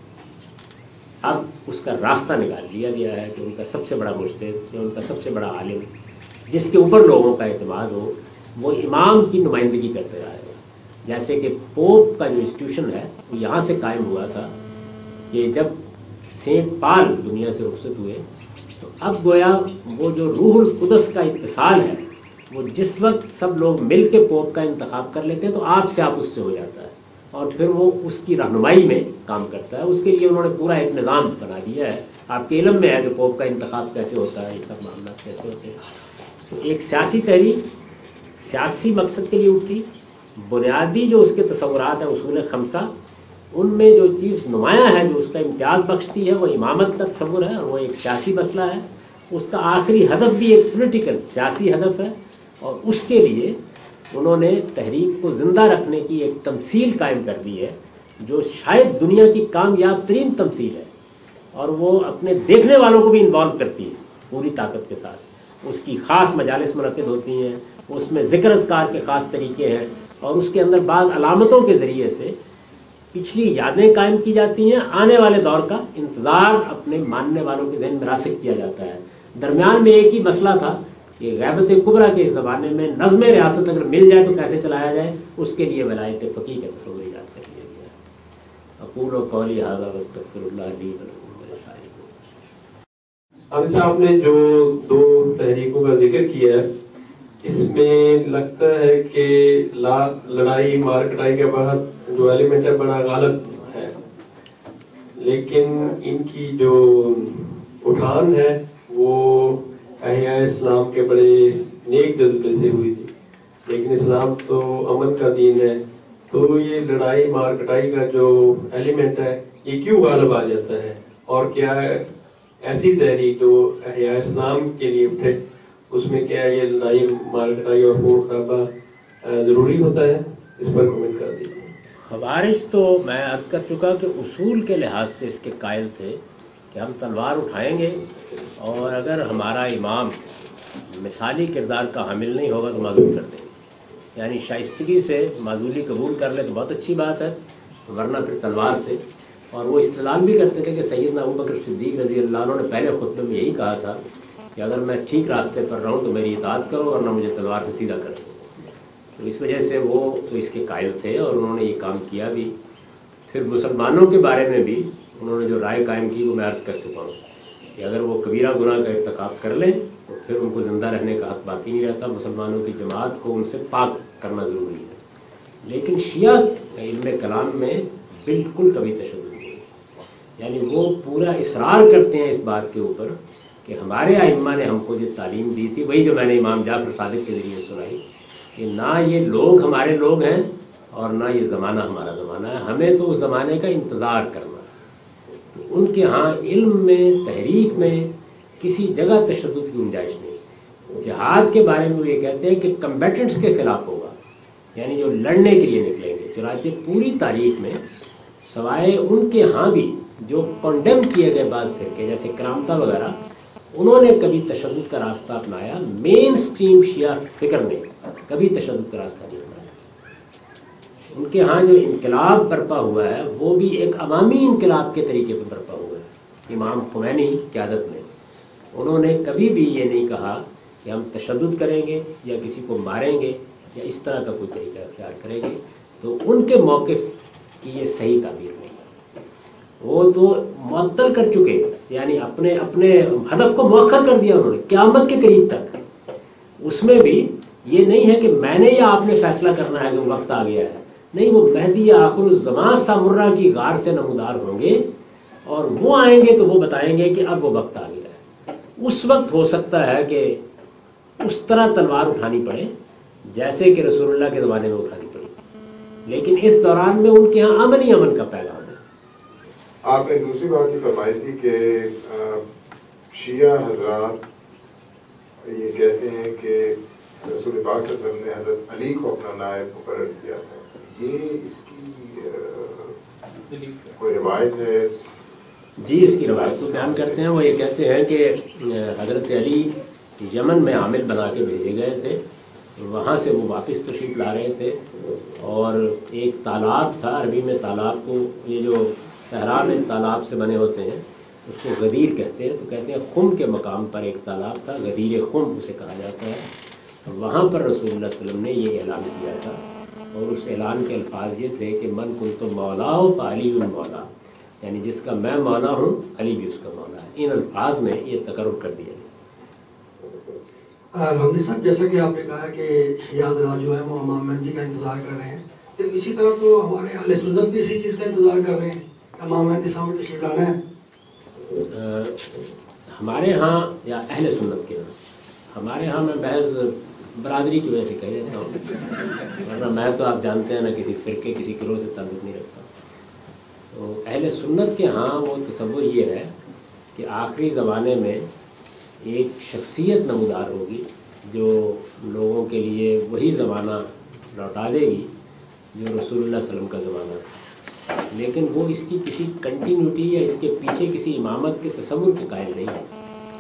اب اس کا راستہ نکال لیا گیا ہے کہ ان کا سب سے بڑا مجتہد یا ان کا سب سے بڑا عالم جس کے اوپر لوگوں کا اعتماد ہو، وہ امام کی نمائندگی کرتے رہے گا۔ جیسے کہ پوپ کا جو انسٹیٹیوشن ہے وہ یہاں سے قائم ہوا تھا کہ جب سینٹ پال دنیا سے رخصت ہوئے تو اب گویا وہ جو روح القدس کا اتصال ہے وہ جس وقت سب لوگ مل کے پوپ کا انتخاب کر لیتے ہیں تو آپ سے آپ اس سے ہو جاتا ہے، اور پھر وہ اس کی رہنمائی میں کام کرتا ہے۔ اس کے لیے انہوں نے پورا ایک نظام بنا دیا ہے۔ آپ کے علم میں ہے کہ پوپ کا انتخاب کیسے ہوتا ہے، یہ سب معاملات کیسے ہوتے ہیں۔ تو ایک سیاسی تحریک سیاسی مقصد کے لیے اٹھی، بنیادی جو اس کے تصورات ہیں اصول خمسہ، ان میں جو چیز نمایاں ہے جو اس کا امتیاز بخشتی ہے وہ امامت کا تصور ہے، اور وہ ایک سیاسی مسئلہ ہے۔ اس کا آخری ہدف بھی ایک پولیٹیکل سیاسی ہدف ہے، اور اس کے لیے انہوں نے تحریک کو زندہ رکھنے کی ایک تمثیل قائم کر دی ہے جو شاید دنیا کی کامیاب ترین تمثیل ہے، اور وہ اپنے دیکھنے والوں کو بھی انوالو کرتی ہے پوری طاقت کے ساتھ۔ اس کی خاص مجالس منعقد ہوتی ہیں، اس میں ذکر اذکار کے خاص طریقے ہیں، اور اس کے اندر بعض علامتوں کے ذریعے سے پچھلی یادیں قائم کی جاتی ہیں، آنے والے دور کا انتظار اپنے ماننے والوں کے ذہن میں راسخ کیا جاتا ہے۔ درمیان میں ایک ہی مسئلہ تھا کہ غیبت کبریٰ کے اس زمانے میں نظم ریاست اگر مل جائے تو کیسے چلایا جائے، اس کے لیے ولایت فقیہ کا تصور ایجاد کر لیا گیا۔ اقول قولی ھذا واستغفر اللہ لی ولکم ولسائر۔ اب صاحب نے جو دو تحریکوں کا ذکر کیا ہے اس میں لگتا ہے کہ لڑائی مار کٹائی کے بعد جو ایلیمنٹ ہے بڑا غالب ہے، لیکن ان کی جو اٹھان ہے وہ احیاء اسلام کے بڑے نیک جذبے سے ہوئی تھی، لیکن اسلام تو امن کا دین ہے، تو یہ لڑائی مار کٹائی کا جو ایلیمنٹ ہے یہ کیوں غالب آ جاتا ہے، اور کیا ایسی تحریک جو احیاء اسلام کے لیے اٹھے اس میں کیا یہ لڑائی مار کٹائی اور خون خرابہ ضروری ہوتا ہے؟ اس پر کمنٹ کر دیجیے۔ خوارج تو میں عرض کر چکا کہ اصول کے لحاظ سے اس کے قائل تھے کہ ہم تلوار اٹھائیں گے، اور اگر ہمارا امام مثالی کردار کا حامل نہیں ہوگا تو معذور کر دیں گے، یعنی شائستگی سے معذوری قبول کر لے تو بہت اچھی بات ہے، ورنہ پھر تلوار سے۔ اور وہ استدلال بھی کرتے تھے کہ سیدنا ابوبکر صدیق رضی اللہ عنہ نے پہلے خطبے میں یہی کہا تھا کہ اگر میں ٹھیک راستے پر رہوں تو میری اطاعت کرو، ورنہ مجھے تلوار سے سیدھا کر دو۔ تو اس وجہ سے وہ تو اس کے قائل تھے اور انہوں نے یہ کام کیا بھی۔ پھر مسلمانوں کے بارے میں بھی انہوں نے جو رائے قائم کی وہ میں عرض کر چکا ہوں کہ اگر وہ کبیرہ گناہ کا ارتکاب کر لیں تو پھر ان کو زندہ رہنے کا حق باقی نہیں رہتا، مسلمانوں کی جماعت کو ان سے پاک کرنا ضروری ہے۔ لیکن شیعہ علم کلام میں بالکل کبھی تشدد نہیں، یعنی وہ پورا اصرار کرتے ہیں اس بات کے اوپر کہ ہمارے ائمہ نے ہم کو جو تعلیم دی تھی وہی جو میں نے امام جعفر صادق کے ذریعے سنائی، کہ نہ یہ لوگ ہمارے لوگ ہیں اور نہ یہ زمانہ ہمارا زمانہ ہے، ہمیں تو اس زمانے کا انتظار کرنا ہے۔ تو ان کے ہاں علم میں تحریک میں کسی جگہ تشدد کی گنجائش نہیں. جہاد کے بارے میں وہ یہ کہتے ہیں کہ کمبیٹنٹس کے خلاف ہوگا، یعنی جو لڑنے کے لیے نکلیں گے. چنانچہ پوری تاریخ میں سوائے ان کے ہاں بھی جو کنڈیم کیے گئے بعض فرقے جیسے کرامتہ وغیرہ، انہوں نے کبھی تشدد کا راستہ اپنایا. مین سٹریم شیعہ فکر نے کبھی تشدد کا راستہ نہیں اپنایا. ان کے ہاں جو انقلاب برپا ہوا ہے وہ بھی ایک عوامی انقلاب کے طریقے پہ برپا ہوا ہے. امام خمینی کی قیادت میں انہوں نے کبھی بھی یہ نہیں کہا کہ ہم تشدد کریں گے یا کسی کو ماریں گے یا اس طرح کا کوئی طریقہ اختیار کریں گے. تو ان کے موقف کی یہ صحیح تعبیر نہیں ہے. وہ تو معطل کر چکے، یعنی اپنے اپنے ہدف کو مؤخر کر دیا انہوں نے قیامت کے قریب تک. اس میں بھی یہ نہیں ہے کہ میں نے یا آپ نے فیصلہ کرنا ہے کہ وہ وقت آ گیا ہے. نہیں، وہ مہدی آخر الزمان سامرہ کی غار سے نمودار ہوں گے اور وہ آئیں گے تو وہ بتائیں گے کہ اب وہ وقت آ گیا ہے. اس وقت ہو سکتا ہے کہ اس طرح تلوار اٹھانی پڑے جیسے کہ رسول اللہ کے زمانے میں اٹھانی پڑی، لیکن اس دوران میں ان کے ہاں امن ہی امن کا پیغام ہے. آپ نے دوسری بات یہ فرمائی تھی کہ شیعہ حضرات یہ کہتے ہیں کہ رسول پاک صلی اللہ علیہ وسلم نے حضرت علی کو اپنا نائب مقرر کیا تھا. یہ اس کی کوئی روایت ہے؟ جی، اس کی روایت کو بیان کرتے ہیں. وہ یہ کہتے ہیں کہ حضرت علی یمن میں عامل بنا کے بھیجے گئے تھے. وہاں سے وہ واپس تشریف لا رہے تھے اور ایک تالاب تھا، عربی میں تالاب کو یہ جو صحرا میں تالاب سے بنے ہوتے ہیں اس کو غدیر کہتے ہیں. تو کہتے ہیں خم کے مقام پر ایک تالاب تھا، غدیر خم اسے کہا جاتا ہے. وہاں پر رسول اللہ صلی اللہ علیہ وسلم نے یہ اعلان کیا تھا اور اس اعلان کے الفاظ یہ تھے کہ من کنت مولا فعلی مولا، یعنی جس کا میں مولا ہوں علی بھی اس کا مولا ہے. ان الفاظ میں یہ تقرر کر دیا. غامدی صاحب، جیسا کہ آپ نے کہا کہ شیعہ حضرات جو ہے وہ امام مہدی کا انتظار کر رہے ہیں، تو اسی طرح تو ہمارے اہل سنت بھی اسی چیز کا انتظار کر رہے ہیں، امام مہدی سامنے تشریف لانا ہے. ہمارے ہاں یا اہل سنت کے ہاں، ہمارے ہاں میں محض برادری کی وجہ سے کہہ دیتا ہوں، ورنہ میں تو آپ جانتے ہیں نہ کسی فرقے کسی گروہ سے تعلق نہیں رکھتا. تو اہل سنت کے ہاں وہ تصور یہ ہے کہ آخری زمانے میں ایک شخصیت نمودار ہوگی جو لوگوں کے لیے وہی زمانہ لوٹا دے گی جو رسول اللہ صلی اللہ علیہ وسلم کا زمانہ تھا، لیکن وہ اس کی کسی کنٹینیوٹی یا اس کے پیچھے کسی امامت کے تصور کے قائل نہیں ہے.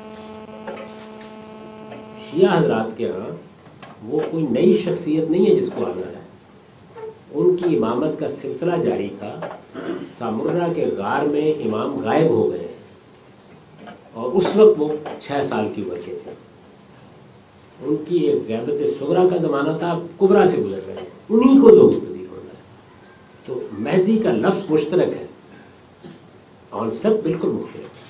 شیعہ حضرات کے ہاں وہ کوئی نئی شخصیت نہیں ہے جس کو آنا ہے. ان کی امامت کا سلسلہ جاری تھا. سامرہ کے غار میں امام غائب ہو گئے اور اس وقت وہ چھ سال کی عمر کے تھے. ان کی ایک غیبت صغرا کا زمانہ تھا، کبرا سے گزر رہے ہیں، انہی کو ظہور پذیر ہونا ہے. تو مہدی کا لفظ مشترک ہے، کانسیپٹ بالکل مختلف ہے.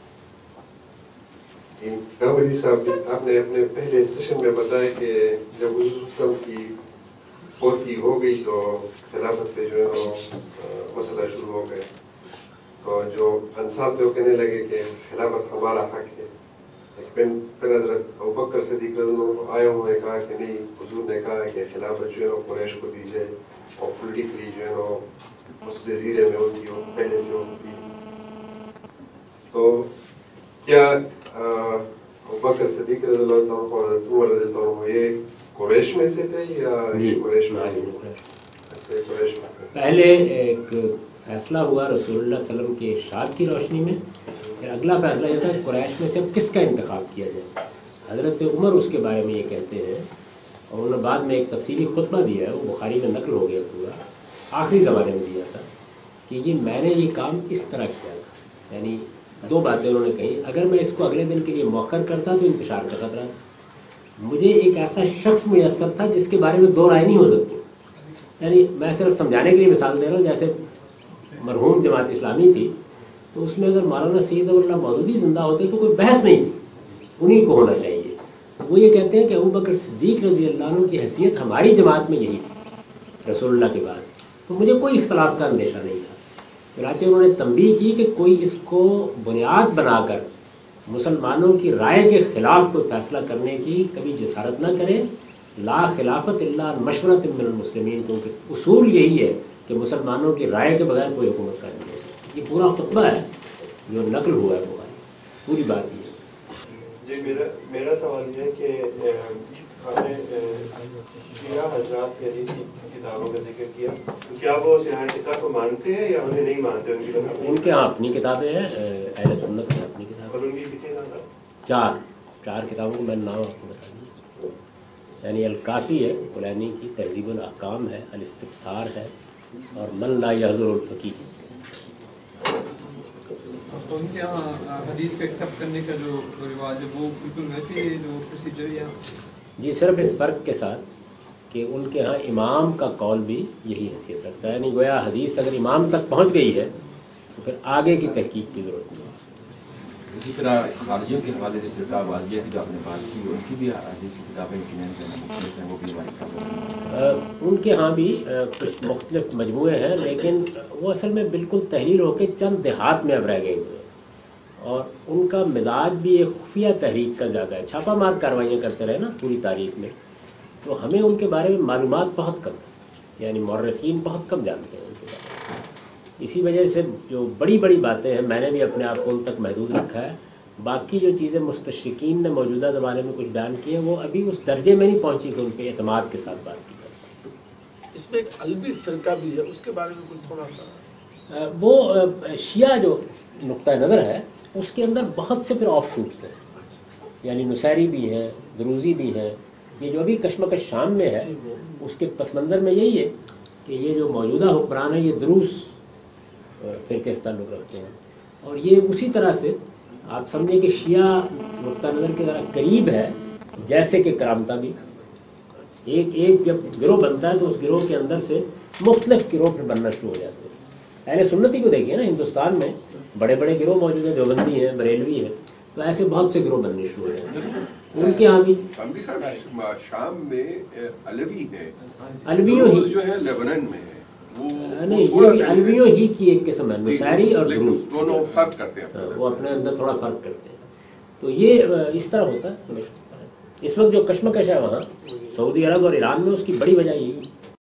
غامدی صاحب، آپ نے اپنے پہلے سیشن میں بتایا کہ جب حضور کی فوتی ہو گئی تو خلافت پہ جو ہے وہ مسئلہ شروع ہو گئے، اور جو انصار تھے وہ کہنے لگے کہ خلافت ہمارا حق ہے. لیکن پھر حضرت ابوبکر صدیق رضی اللہ عنہ آئے، انہوں نے کہا کہ نہیں، حضور نے کہا کہ خلافت جو ہے وہ قریش کو دی جائے اور پولیٹیکلی جو ہے وہ اس جزیرے میں ہوتی ہو پہلے سے ہوتی. تو کیا ابوبکر صدیق رضی اللہ عنہ اور حضرت عمر رضی اللہ عنہ یہ قریش میں سے تھے یا یہ قریش میں؟ قریش میں پہلے ایک فیصلہ ہوا رسول اللہ صلی اللہ علیہ وسلم کے ارشاد کی روشنی میں، پھر اگلا فیصلہ یہ تھا کہ قریش میں سے اب کس کا انتخاب کیا جائے. حضرت عمر اس کے بارے میں یہ کہتے ہیں اور انہوں نے بعد میں ایک تفصیلی خطبہ دیا ہے، وہ بخاری میں نقل ہو گیا پورا، آخری زمانے میں دیا تھا کہ یہ میں نے یہ کام اس طرح کیا تھا. یعنی دو باتیں انہوں نے کہی، اگر میں اس کو اگلے دن کے لیے مؤخر کرتا تو انتشار کا خطرہ. مجھے ایک ایسا شخص میسر تھا جس کے بارے میں دو رائے نہیں ہو سکتی. یعنی میں صرف سمجھانے کے لیے مثال دے رہا ہوں، جیسے مرحوم جماعت اسلامی تھی تو اس میں اگر مولانا سید اللہ مودودی زندہ ہوتے تو کوئی بحث نہیں تھی، انہیں کو ہونا چاہیے. وہ یہ کہتے ہیں کہ ابوبکر صدیق رضی اللہ عنہ کی حیثیت ہماری جماعت میں یہی تھی رسول اللہ کے بعد، تو مجھے کوئی اختلاف کا اندیشہ نہیں تھا. چنانچہ انہوں نے تنبیہ کی کہ کوئی اس کو بنیاد بنا کر مسلمانوں کی رائے کے خلاف کوئی فیصلہ کرنے کی کبھی جسارت نہ کرے. لا خلافت الا مشورۃ من المسلمین، کیونکہ اصول یہی ہے کہ مسلمانوں کی رائے کے بغیر کوئی حکومت قائم نہیں ہو سکتی. یہ پورا خطبہ ہے जो नकल हुआ है बुखारी, पूरी बात ये है। जी मेरा मेरा सवाल ये है कि आपने शिया हजरात की हदीसी किताबों का जिक्र किया, तो क्या वो सियाह किताब को मानते हैं या उन्हें नहीं मानते? उनकी किताबें उनके यहाँ अपनी किताबें हैं, अहले सुन्नत में अपनी किताबें। और उनकी कितनी ज़्यादा? चार चार किताबों को मैंने नाम आपको बता दिया, यानी अल-काफ़ी है कुलैनी की, तहज़ीबुल अहकाम है, अल-इस्तिब्सार है, और मन ला यहज़ुरुल फ़क़ीह। तो उनके यहाँ हदीस को एक्सेप्ट करने का जो रिवाज है वो बिल्कुल वैसे ही जो प्रोसीजर है? जी, सिर्फ इस फ़र्क के साथ कि उनके यहाँ इमाम का कौल भी यही हैसियत रखता है, यानी गोया हदीस अगर इमाम तक पहुँच गई है तो फिर आगे की तहकीक की ज़रूरत नहीं। इसी तरह खारजियों के हवाले से फिरका वाज़िया की जो आपने बात की, उनकी भी हदीस की किताबें हैं, वो भी हमारी किताबें, उनके यहाँ भी कुछ मुख्तलिफ मजमूए हैं, लेकिन वो असल में बिल्कुल तहरीर होकर चंद देहात में अब रह गए हुए हैं, और उनका मिजाज भी एक खुफिया तहरीक का ज़्यादा है, छापा मार कार्रवाइयाँ करते रहे ना पूरी तारीख में, तो हमें उनके बारे में मालूमात बहुत कम है, यानी मौर्रखीन बहुत कम जानते हैं उनके बारे में। इसी वजह से जो बड़ी बड़ी बातें हैं मैंने भी अपने आप को उन तक महदूद रखा है, बाकी जो चीज़ें मुस्तशरिकीन ने मौजूदा ज़माने में कुछ बयान की हैं वो अभी उस दर्जे में नहीं पहुँची कि उन पर एतमाद के साथ बात की जा सकती। इसमें एक अलवी फ़िरका भी है, उसके बारे में कुछ थोड़ा सा? वो शिया जो नुक्ता नज़र है उसके अंदर बहुत से फिर ऑफ शूट्स हैं, यानी नुसैरी भी हैं, दरूज़ी भी हैं। ये जो अभी कशमकश शाम में है उसके पस मंज़र में यही है कि ये जो मौजूदा हुक्मरान है ये दरूस फ़िरके से ताल्लुक़ रखते हैं, और ये उसी तरह से आप समझें कि शिया नुक्ता नज़र के ज़रा करीब है जैसे कि करामता भी। एक एक जब गिरोह बनता है तो उस गिरोह के अंदर से मुख्तलिफ गिरोह फिर बनना शुरू हो जाते हैं। अहले सुन्नती को देखिए ना, हिंदुस्तान में बड़े बड़े गिरोह मौजूद हैं, देवबंदी हैं, बरेलवी है, तो ऐसे बहुत से गिरोह बनने शुरू हो जाते हैं। उनके यहाँ भी शाम में अलवी है, अलवियों ही जो है लेबनान में है, वो नहीं, ये अलवियों ही की एक किस्म है, नुसैरी और दुरूज़ दोनों फर्क करते हैं, वो अपने अंदर थोड़ा फर्क करते हैं। तो ये इस तरह होता है। इस वक्त जो कशमकश है वहाँ सऊदी अरब और ईरान में, उसकी बड़ी वजह यही